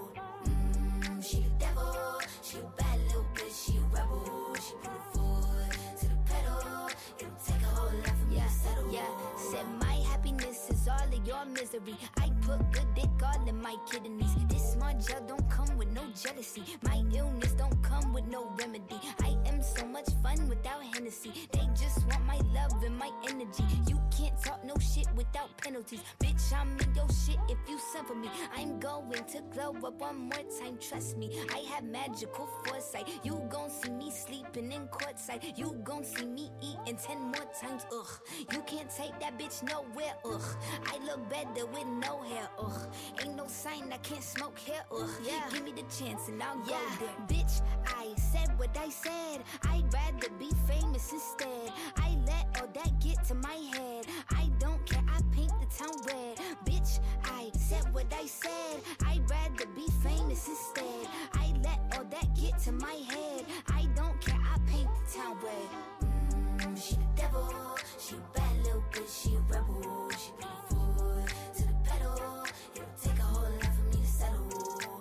She the devil, she a bad little bitch, she a rebel. She put her foot to the pedal. It'll take a whole lot for me to settle. Yeah, said my happiness is all of your misery. I put good dick all in my kidneys. This smart gel don't come with no jealousy. My illness don't come with no remedy. I am so much fun without Hennessy. They just want my love and my energy. You can't talk no shit without penalties. Bitch, I'm in your shit if you send for me. I'm going to glow up one more time, trust me. I have magical foresight. You gon' see me sleeping in courtside. You gon' see me eating 10 more times, ugh. You can't take that bitch nowhere, ugh. I look better with no hair, ugh. Ain't no sign I can't smoke hair, ugh. Yeah. Give me the chance and I'll go there. Bitch, I said what I said. I'd rather be famous instead. I let all that get to my head. I don't care, I paint the town red. Bitch, I said what I said. I'd rather be famous instead. I let all that get to my head. I don't care, I paint the town red. She the devil, she a bad little bitch, she a rebel. She put her foot to the pedal. It'll take a whole lot for me to settle.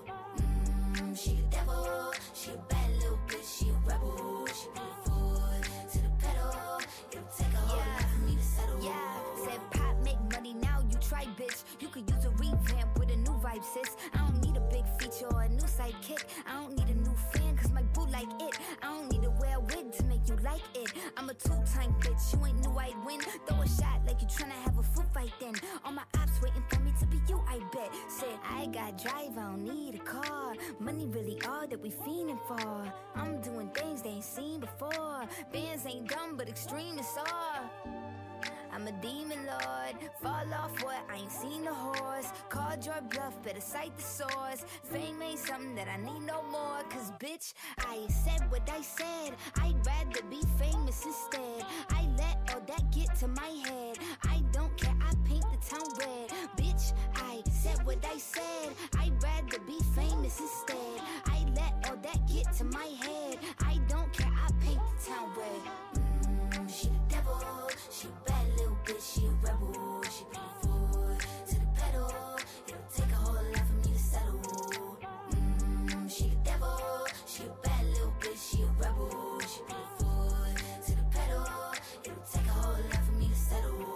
She the devil, she a bad little bitch, she a rebel. She put her foot to the pedal. It'll take a whole lot for me to settle. Yeah, said pop make money now, you try bitch. You could use a revamp with a new vibe, sis. I don't need a big feature or a new sidekick. I don't need a new fan cause my boo like it. I don't need to wear a wig to make you like it. I'm a two-time bitch, you ain't knew I'd win. Throw a shot like you tryna have a foot fight then. All my ops waiting for me to be you, I bet. Said I got drive, I don't need a car. Money really all that we fiending for. I'm doing things they ain't seen before. Bands ain't dumb but extreme is all. I'm a demon lord, fall off what, I ain't seen the horse. Called your bluff, better cite the source. Fame ain't something that I need no more. Cause bitch, I said what I said. I'd rather be famous instead. I let all that get to my head. I don't care, I paint the town red. Bitch, I said what I I said. I'd rather be famous instead. I let all that get to my head. I don't care, I paint the town red. She the devil, she a bad little bitch, she a rebel. She put her foot to the pedal. It'll take a whole lot for me to settle. She the devil, she a bad little bitch, she a rebel. She put her foot to the pedal. It'll take a whole lot for me to settle.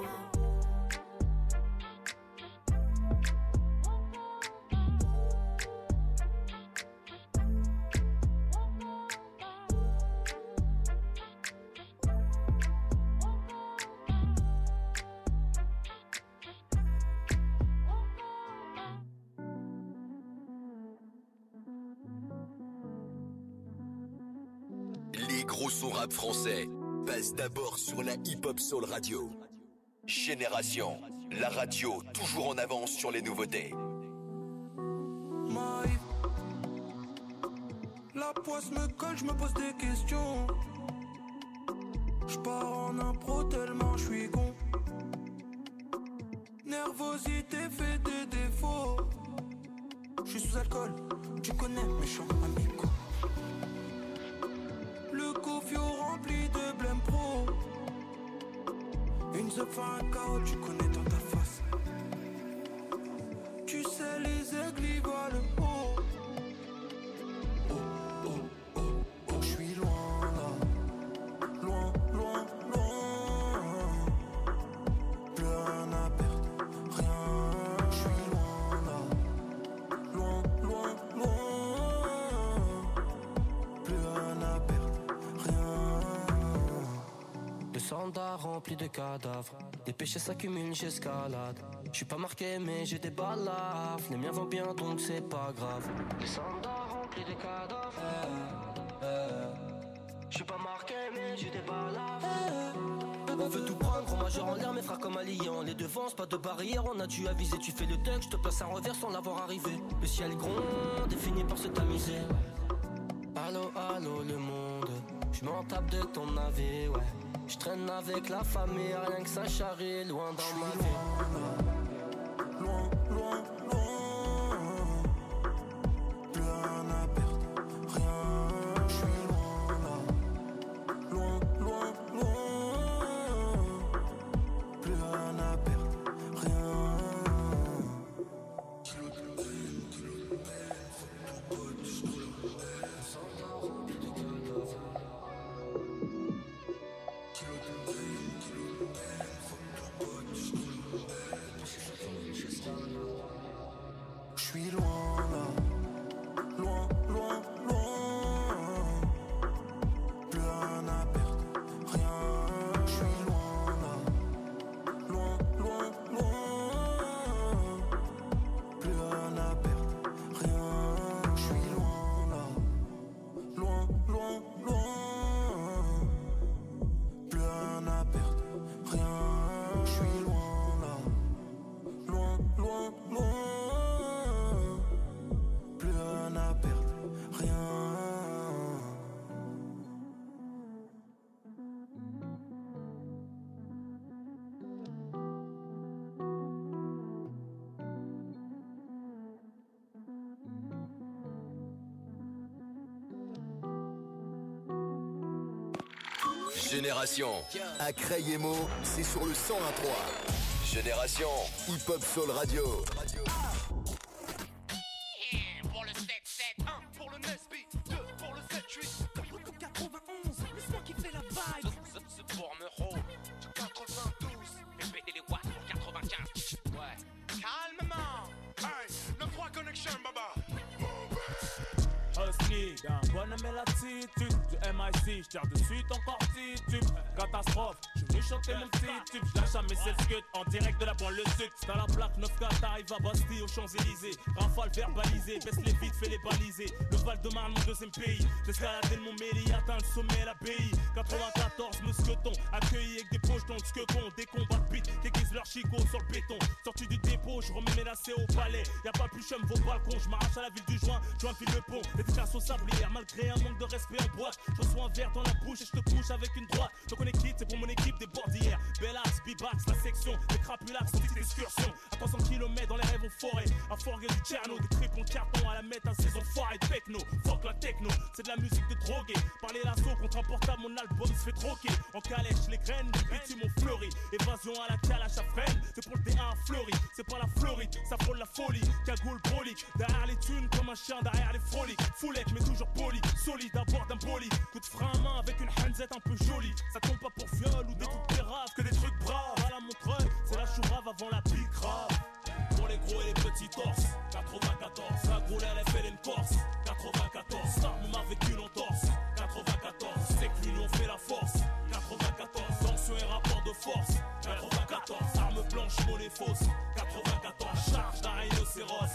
Les gros sons rap français passent d'abord sur la hip-hop soul radio. Génération, la radio toujours en avance sur les nouveautés. Maïf, la poisse me colle, je me pose des questions. Je pars en impro tellement je suis con. Nervosité fait des défauts. Je suis sous alcool, tu connais méchant amigo. Le cofio rempli de blême pro. Une zop fait un chaos, tu connais dans ta face. Tu sais les aigles ils volent haut. Oh, oh, oh, oh, je suis loin là. Loin, loin, loin. Plus rien à perdre, rien. Je suis loin là. Loin, loin, loin. Plus rien à perdre, rien. Le sandar rempli de cadavres. Les péchés s'accumulent, j'escalade. Je suis pas marqué mais j'ai des balaves. Les miens vont bien donc c'est pas grave. Le sandar rempli de cadavres. Je suis pas marqué mais j'ai des balaves. On veut tout prendre, gros majeur en l'air, mes frères comme alliant. Les devances, pas de barrière, on a dû aviser. Tu fais le duck, je te place un revers sans l'avoir arrivé. Le ciel gronde, finit par se tamiser. Allô, allô le monde, je m'en tape de ton navire, ouais. Je traîne avec la famille, rien que ça charrie, loin dans ma vie. Loin, loin, loin. Plus rien à perdre, rien. Je suis loin là. Loin, loin, loin. Plus rien à perdre, rien. Je suis loin là, loin, loin, loin. Plus rien à perdre, rien. Je suis loin là, loin, loin, loin. Plus rien à perdre, rien. Je suis loin là, loin, loin, loin. Plus rien à perdre, rien. Je suis loin là, loin, loin, loin. Plus rien à perdre, rien. Génération, à Crayemo, c'est sur le 101.3. Génération, hip-hop soul radio. Pour le 7-7, 1 pour le Nesby, 2 pour le 7-8. 91, laisse-moi kiffer la vibe. C'est pour me rouler. 92, fais péter les watts pour 95. Ouais, calmement. Hey, 9-3 connection, baba. Husky, d'un bonhomme et l'attitude du MIC, j'tire de suite encore titube. Catastrophe, j'suis venu chanter mon petit tube. J'lâche à mes 16 cuts en direct de la banlieue sud. C'est à la plaque 9K, t'arrives à Bastille aux Champs-Élysées. Rafale verbalisée, baisse les vides, fais les baliser. Le Val-de-Marne, mon deuxième pays. J'escaladé le Mont Méli, atteint le sommet, l'abbaye. 94, mousqueton, accueilli avec des poches dans le skekon. Des combats de pit, qu'aiguise leur Chico sur le béton. Sorti du dépôt, je remets mes lacets au palais. Y'a pas plus chum vos balcons, je m'arrache à la ville du joint. Joint file le pont, des décasses au sablière. Malgré un manque de respect en boîte, je reçois un verre dans la bouche et je te couche avec une droite. Donc on est quitte, c'est pour mon équipe des bordières. Bellax, B-Bax, la section, des crapulax, petite excursion. À 300 km dans les rêves en forêt. À forger du Tcherno, des tripes en carton à la mettre à saison foire et techno. Fuck la techno, c'est de la musique de drogué. Parler l'assaut contre un portable, mon album se fait troquer. En calèche, les graines, les bitumes ont fleuri. Évasion à la calache à freine, c'est pour le D1 à Fleury. C'est pas la Floride, ça frôle la folie. Cagoule brolique, derrière les thunes comme un chien derrière les froliques. Foulette mais toujours poli, solide à bord d'un bolide. Coup de frein à main avec une hanzette un peu jolie. Ça tombe pas pour viol ou des trucs péraves, que des trucs braves. À la Montreuil, c'est la chourave avant la pique grave. Pour les gros et les petits torses, 94. La groule elle fait une Corse, 94. Starme m'a vécu une entorse, 94. C'est que l'union fait la force, 94. Tension et rapport de force, 94. Arme blanche, monnaie fausse, 94. Charge d'un rhinocéros,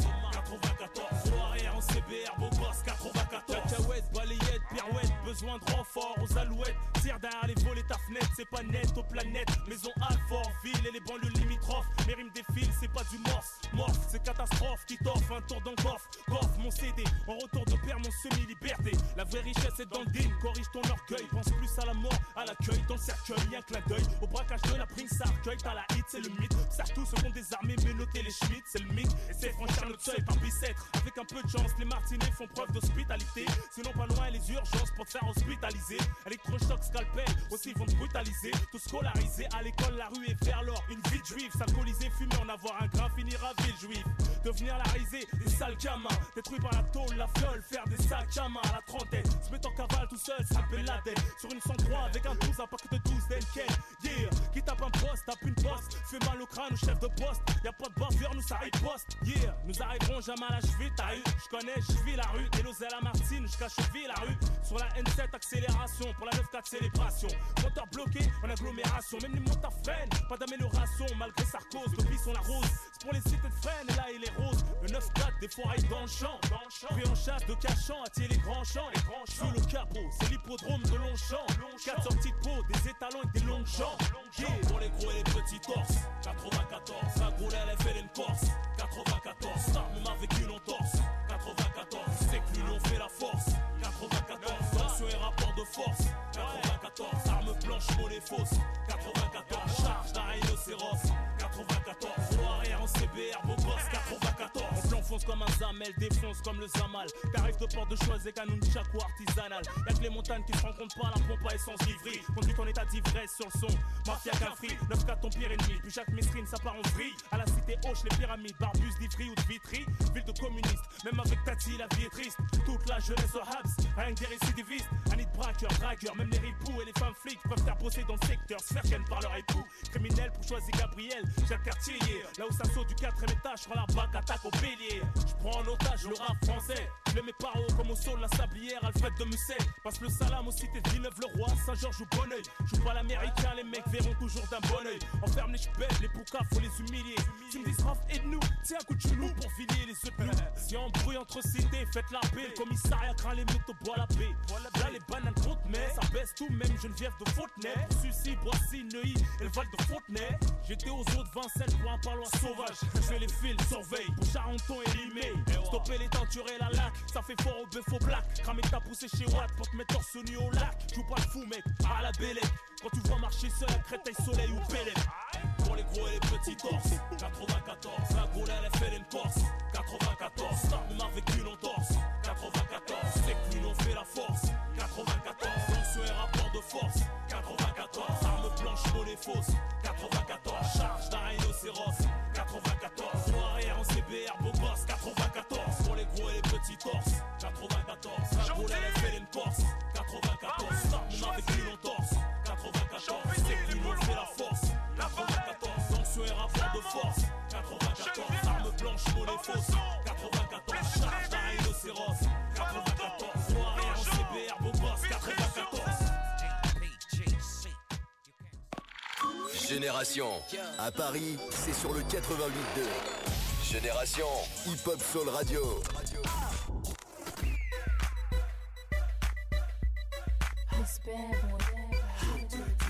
94. Gros arrière en CBR, beau gosse, 94. Cacahuète, balayette, pirouette, besoin de renfort aux alouettes. Tire derrière les volets ta fenêtre, c'est pas net aux planètes. Maison Alfort, ville et les banlieues limitrophes. Mes rimes défilent, c'est pas du morse. Morse, c'est catastrophe qui t'offre un tour dans le coffre. Coffre mon CD, en retour de père mon semi-liberté. La vraie richesse est dans le din, corrige ton orgueil. Pense plus à la mort, à l'accueil, dans le cercueil, y'a un clin d'œil. Au braquage de la prince ça recueille, t'as la hit, c'est le mythe. Serre tous ceux qui ont des armées, mais notez les schmitts, c'est le mythe. Et c'est franchir notre seuil par bicêtre. Avec un peu de chance, les martinets font preuve d'hospitalité. Sinon pas loin les urgences pour te faire hospitaliser. Électrochoc, scalpel, aussi vont te brutaliser. Tout scolarisé, à l'école la rue est vers l'or. Une vie de juif, s'alcooliser, fumer, en avoir un grain, finir à ville juif. Devenir la risée, des sales gamins. Détruits par la tôle, la fiole, faire des sacs à main à la trentaine. Se mettre en cavale tout seul, s'appelle la tête. Sur une 103 avec un 12, un paquet de 12 d'Enken. Yeah, qui tape un poste, tape une poste. Fait mal au crâne au chef de poste. Y'a pas de bavure, nous ça riposte. Yeah, nous arriverons jamais à la cheville, t'as eu. J'connais, j'vis la rue. Delos à la Martine, jusqu'à cheville la rue. Sur la N7, accélération. Pour la 9-4, célébration. Moteur bloqué, en agglomération. Même les motards freinent, pas d'amélioration. Malgré Sarkoz, depuis son la rose. C'est pour les cités de freine, et là il est rose. Le 9-4, des forailles dans le champ. Puis en chasse de cachant, attirer les grands champs. Sous le capot, c'est l'hippodrome de Longchamp. 4 sorties de peau, des étalons et des longues jambes. Yeah. Pour les gros et les petits torses, 94. La groule elle fait une Corse, 94. Starme m'a vécu une entorse, 94. C'est que l'union fait la force, 94. Tension et rapport de force, 94. Arme blanche, monnaie fausse, 94. Charge d'un rhinocéros, 94. Gros arrière en CBR, beau gosse, 94. On l'enfonce comme un zamel, défonce comme le zamal. Tarif de port de choix et canon de chaco artisanal. Y'a que les montagnes qui se rencontrent pas, la pompe à essence livrée. Conduite en état d'ivresse sur le son, mafia Calfree. 9-4 ton pire ennemi, puis chaque mesrine ça part en vrille. À la cité Hoche, les pyramides, Barbus, d'Ivry ou de Vitry. Ville de communistes, même avec Tati la vie est triste. Toute la jeunesse au Habs, rien que des récidivistes. Un nid de braqueurs, dragueurs, même les ripoux et les femmes flics peuvent faire bosser dans le secteur, se faire ken par leur époux. Criminel pour choisir Gabriel, j'ai le quartier yeah. Là où ça saute du 4ème étage, je prends la bac, attaque au bélier. Je prends en otage le rap français. Je les mets par haut comme au sol la sablière, Alfred de Musset. Passe le salam aux cités de Villeneuve-le-Roi, Saint-Georges ou Bonneuil. Joue pas l'américain, les mecs verront toujours d'un bon oeil. Enferme les ch'belles, les poucas, faut les humilier. Tu me dis Raph, aide-nous, tiens un coup de genou pour filer les œufs de nous. Si on brouille entre cités, faites la paix. Le commissariat craint les métaux, bois la paix. Là les bananes comptent, mais ça baisse tout, même Geneviève de Fontenay. Sucy, Boissy, Neuilly et le Val de Fontenay. J'étais aux eaux de Vincennes pour un parloir sauvage. Je fais les fils, surveille pour Charenton et Limay. Stopper les teintures et la lac, ça fait fort au bœuf au black. Cramer ta poussée chez Watt pour te mettre torse nu au lac. Joue pas le fou mec, à la bélette. Quand tu vois marcher seul à Créteil, Soleil ou Pélette. Pour les gros et les petits torses, 94. La groule elle fait une Corse, 94. Starme m'a vécu une entorse, 94. C'est que l'union fait la force, 94. Tension et rapport de force, 94. Arme blanche, monnaie fausse, 94. Charge d'un rhinocéros, 94. Gros arrière en CBR, beau gosse, 94. Pour les gros et les petits torses, 94. La groule elle fait une Corse, 94. Starme m'a vécu une entorse, 94. C'est que l'union fait la force, 94. Tension et rapport de force, 94. Arme blanche, monnaie fausse, 94. Charge d'un rhinocéros, 94. Gros arrière en CBR, beau gosse, 94. Génération. À Paris, c'est sur le 88.2. Génération Hip Hop Soul Radio.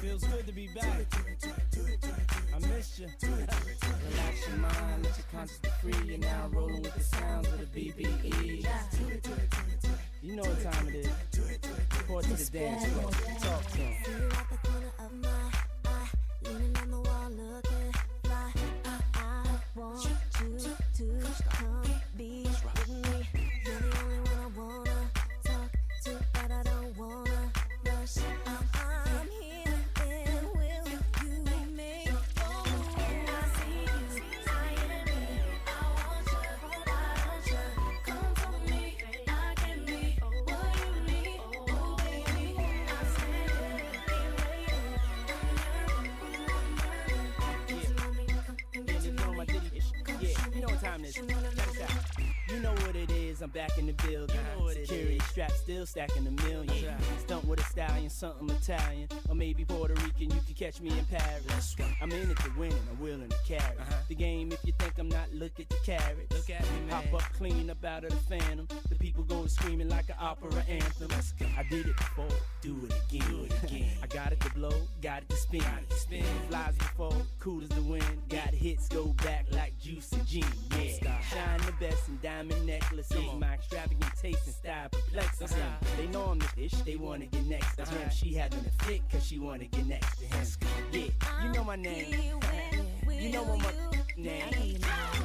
Feels good to be back. I missed you. Relax your mind, let your conscience be free. You're now rolling with the sounds of the BBE. You know what time it is. Report to the dance floor. Talk to him. See you at the corner of my eye, leaning on the wall, looking fly. I want you to come be with me. You're the only one I wanna talk to, but I don't wanna rush. I'm here, then will you make a move? I see you, I hear me, I want you, why don't you come for me? I can be what you need, oh baby. I stand here, yeah, you know what time it is. Check this out. You know what it is, I'm back in the building. Security strap still stacking a million. Stunt with a stallion, something Italian. Or maybe Puerto Rican, you can catch me in Paris. I'm in it to win, I'm willing to carry the game. If you think I'm not, look at the carrots. Look at me, man. Hop up clean up out of the phantom. The people go screaming like an opera anthem. I did it before, do it again. I got it to blow, got it to spin. Flies before, cool as the wind. Got hits, go back like Juice and Gene. Yeah, shine the best in diamond necklaces. My extravagant taste and style perplexes them. They know I'm the fish, they wanna get next to him. She having a fit cause she wanna get next to him. Yeah, you know my name. You know what my name.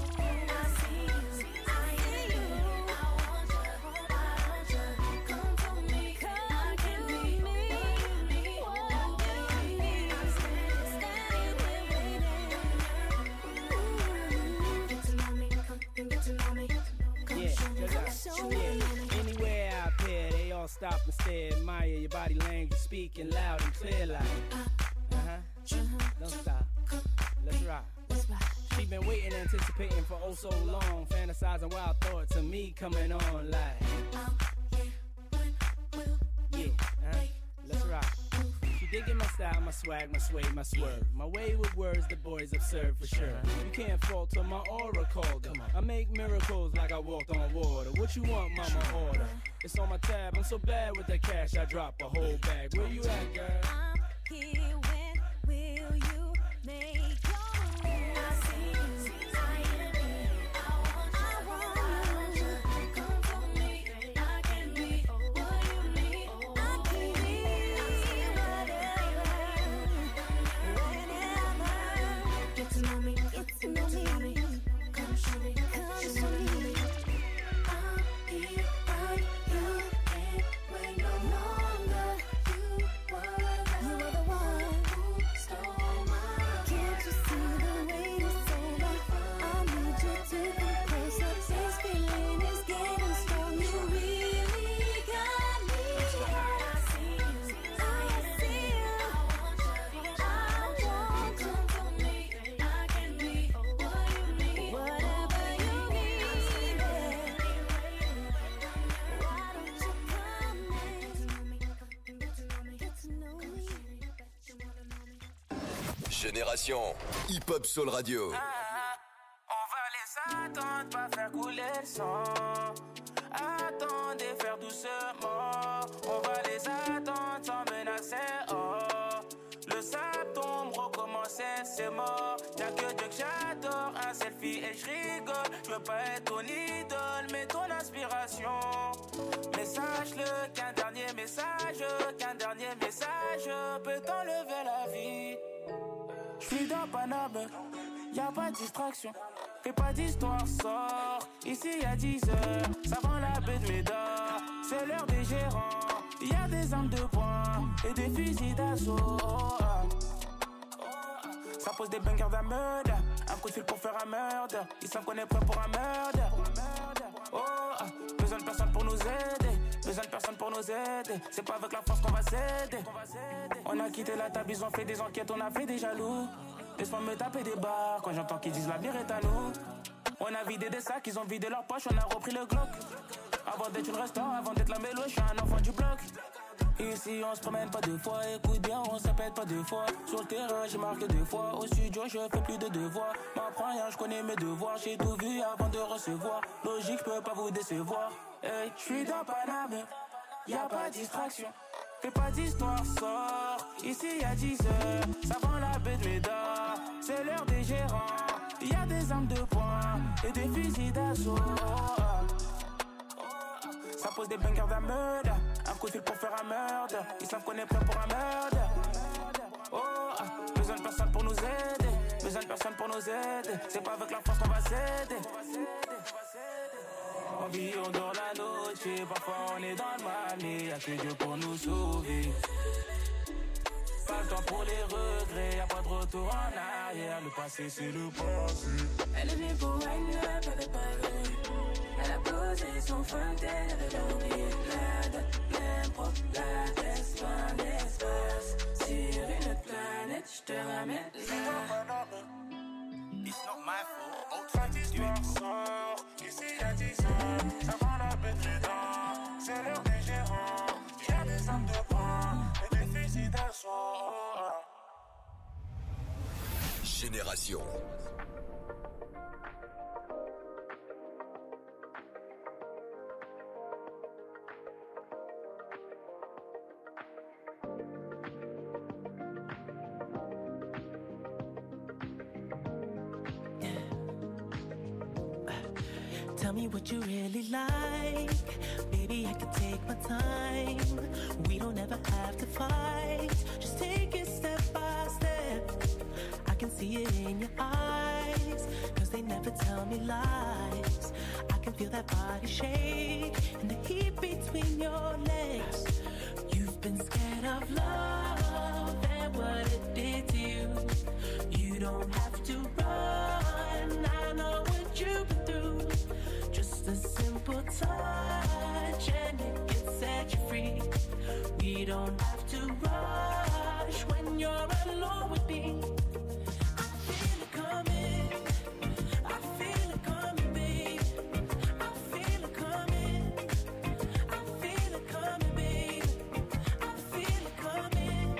Anywhere I appear, they all stop and stare. Admire your body language, speaking loud and clear like don't stop, let's rock. She been waiting, anticipating for oh so long, fantasizing wild thoughts of me coming on like let's rock. She digging my style, my swag, my sway, my swerve. My way with words, the boys observe for sure. You can't falter my aura called. I make miracles like I walked on water. What you want, mama, order? It's on my tab, I'm so bad with the cash, I drop a whole bag. Where you at, girl? I'm here, when will you make your move? I see you, I hear me, I want you, come for me. I can be what you need, I can be whatever, whenever. Get to know me, come show me, come show me. I'm here, right here, and wait no longer. You were the one who stole my. Can't you see the way it's over? I need you to come closer. This feeling is getting strong. You really got me. I see you, I see you. I want you, come for me. I can be what you need, whatever you need. Why don't you come and get to know me? Génération Hip-Hop Soul Radio. On va les attendre, pas faire couler le sang. Attendez, faire doucement. On va les attendre sans menacer. Oh, le sable tombe, recommencer, c'est mort. Y'a que Dieu que j'adore, un selfie et je rigole. Je veux pas être ton idole, mais ton inspiration. Mais sache-le qu'un dernier message peut t'enlever la vie. J'suis dans Paname, y'a pas de distraction. Fais pas d'histoire, sors. Ici y'a 10 heures, ça vend la baie de Médard. C'est l'heure des gérants, y'a des armes de poing et des fusils d'assaut. Ça pose des bangers d'un meurtre. Un coup de fil pour faire un meurtre. Ils savent qu'on est prêt pour un meurtre. Besoin de personne pour nous aider. Besoin de personne pour nous aider. C'est pas avec la force qu'on va s'aider. On a quitté la table, ils ont fait des enquêtes, on a fait des jaloux. Laisse-moi me taper des barres quand j'entends qu'ils disent l'avenir est à nous. On a vidé des sacs, ils ont vidé leur poche, on a repris le Glock. Avant d'être une restaurant, avant d'être la mélo, je suis un enfant du bloc. Ici on se promène pas deux fois, écoute bien, on se répète pas deux fois. Sur le terrain j'ai marqué deux fois, au studio je fais plus de devoirs. M'apprends rien, je connais mes devoirs, j'ai tout vu avant de recevoir. Logique, je peux pas vous décevoir. Hey, je suis dans Paname, y'a pas de distraction. Fais pas d'histoire, sort. Ici y'a 10 heures, ça vend la baie de Médard. C'est l'heure des gérants. Y'a des armes de poing et des fusils d'assaut. Ça pose des bangers d'un meurtre. Un coup de fil pour faire un meurtre. Ils savent qu'on est prêt pour un meurtre. Besoin de personne pour nous aider. Besoin de personne pour nous aider. C'est pas avec la force qu'on va s'aider. On vit, on dort la noche. Parfois on est dans le mal. Y'a que Dieu pour nous sauver. Pas le temps pour les regrets. Y'a pas de retour en arrière. Le passé c'est le passé. Elle est venue pour wine up, elle est pas venue. Elle a posé son front, elle avait oublié la date, l'impro, la test, loin d'espace. Sur une autre planète, j'te ramène là. It's not my fault. Autre histoire sort. Ici y'a 10 ans. Ça vend la baie de Médard. C'est l'heure des gérants. Y'a des armes de poing et des fusils d'assaut. Génération. Tell me what you really like. Baby, I can take my time. We don't ever have to fight. Just take it step by step. I can see it in your eyes, 'cause they never tell me lies. I can feel that body shake and the heat between your legs. You've been scared of love and what it did to you. You don't have to run, I know what you've been through. Just a simple touch and it can set you free. We don't have to rush when you're alone with me. I feel it coming, I feel it coming, babe. I feel it coming, I feel it coming, babe. I feel it coming,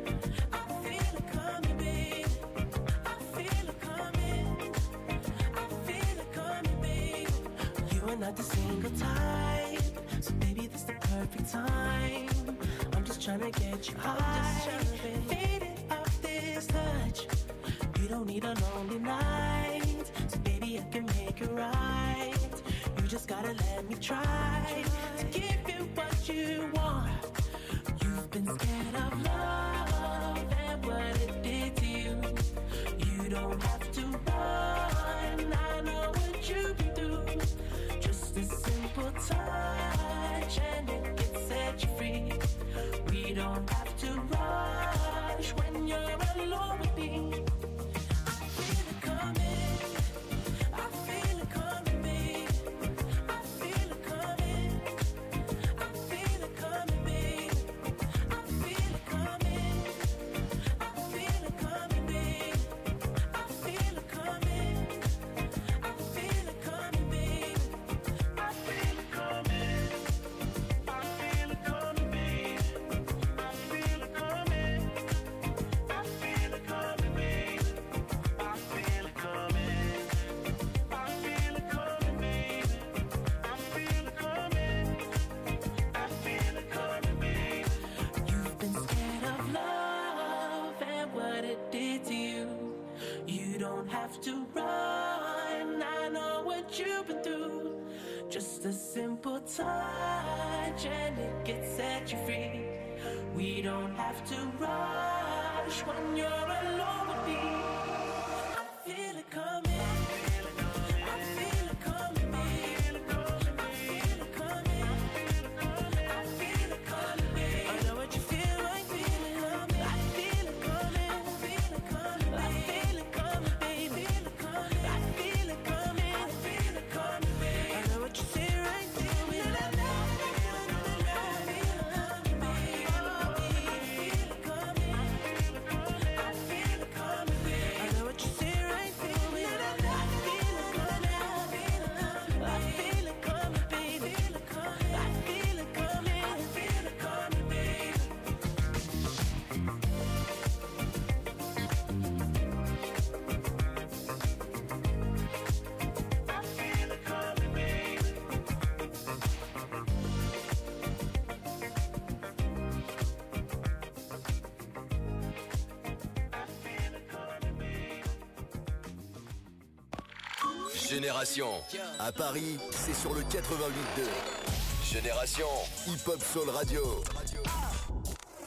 I feel it coming, babe. I feel it coming, I feel it coming, babe. You are not the single type, so baby this the perfect time. I'm just tryna get you high, faded off this touch. You don't need a lonely night, so baby I can make it right. You just gotta let me try to give you what you want. You've been scared of love and what it did to you. You don't have to run, I know what you've been through. Just a simple touch and it can set you free. We don't have to rush when you're alone with me. I feel it coming, I feel it coming, babe. I feel it coming, I feel it coming, babe. I feel it coming, I feel it coming, babe. I feel it coming, I feel it coming, babe. I feel it coming, I feel it coming, babe. I feel it coming, I feel it coming, babe. I feel it coming, I feel it coming, babe. I feel it coming, I feel it coming, babe. You've been scared of love and what it did to you. You don't have to run, I know what you've been through. Just a simple touch and it can set you free. We don't have to rush when you're alone with me. I feel it coming, I feel it coming, babe. I feel it coming, I feel it coming, babe. I know what you feel, I feel it coming. I feel it coming, I feel it coming, I feel it coming, babe. I feel it coming, I feel it coming, babe. I know what you say right there. I feel it coming, Génération. À Paris, c'est sur le 88.2. Génération Hip Hop Soul Radio.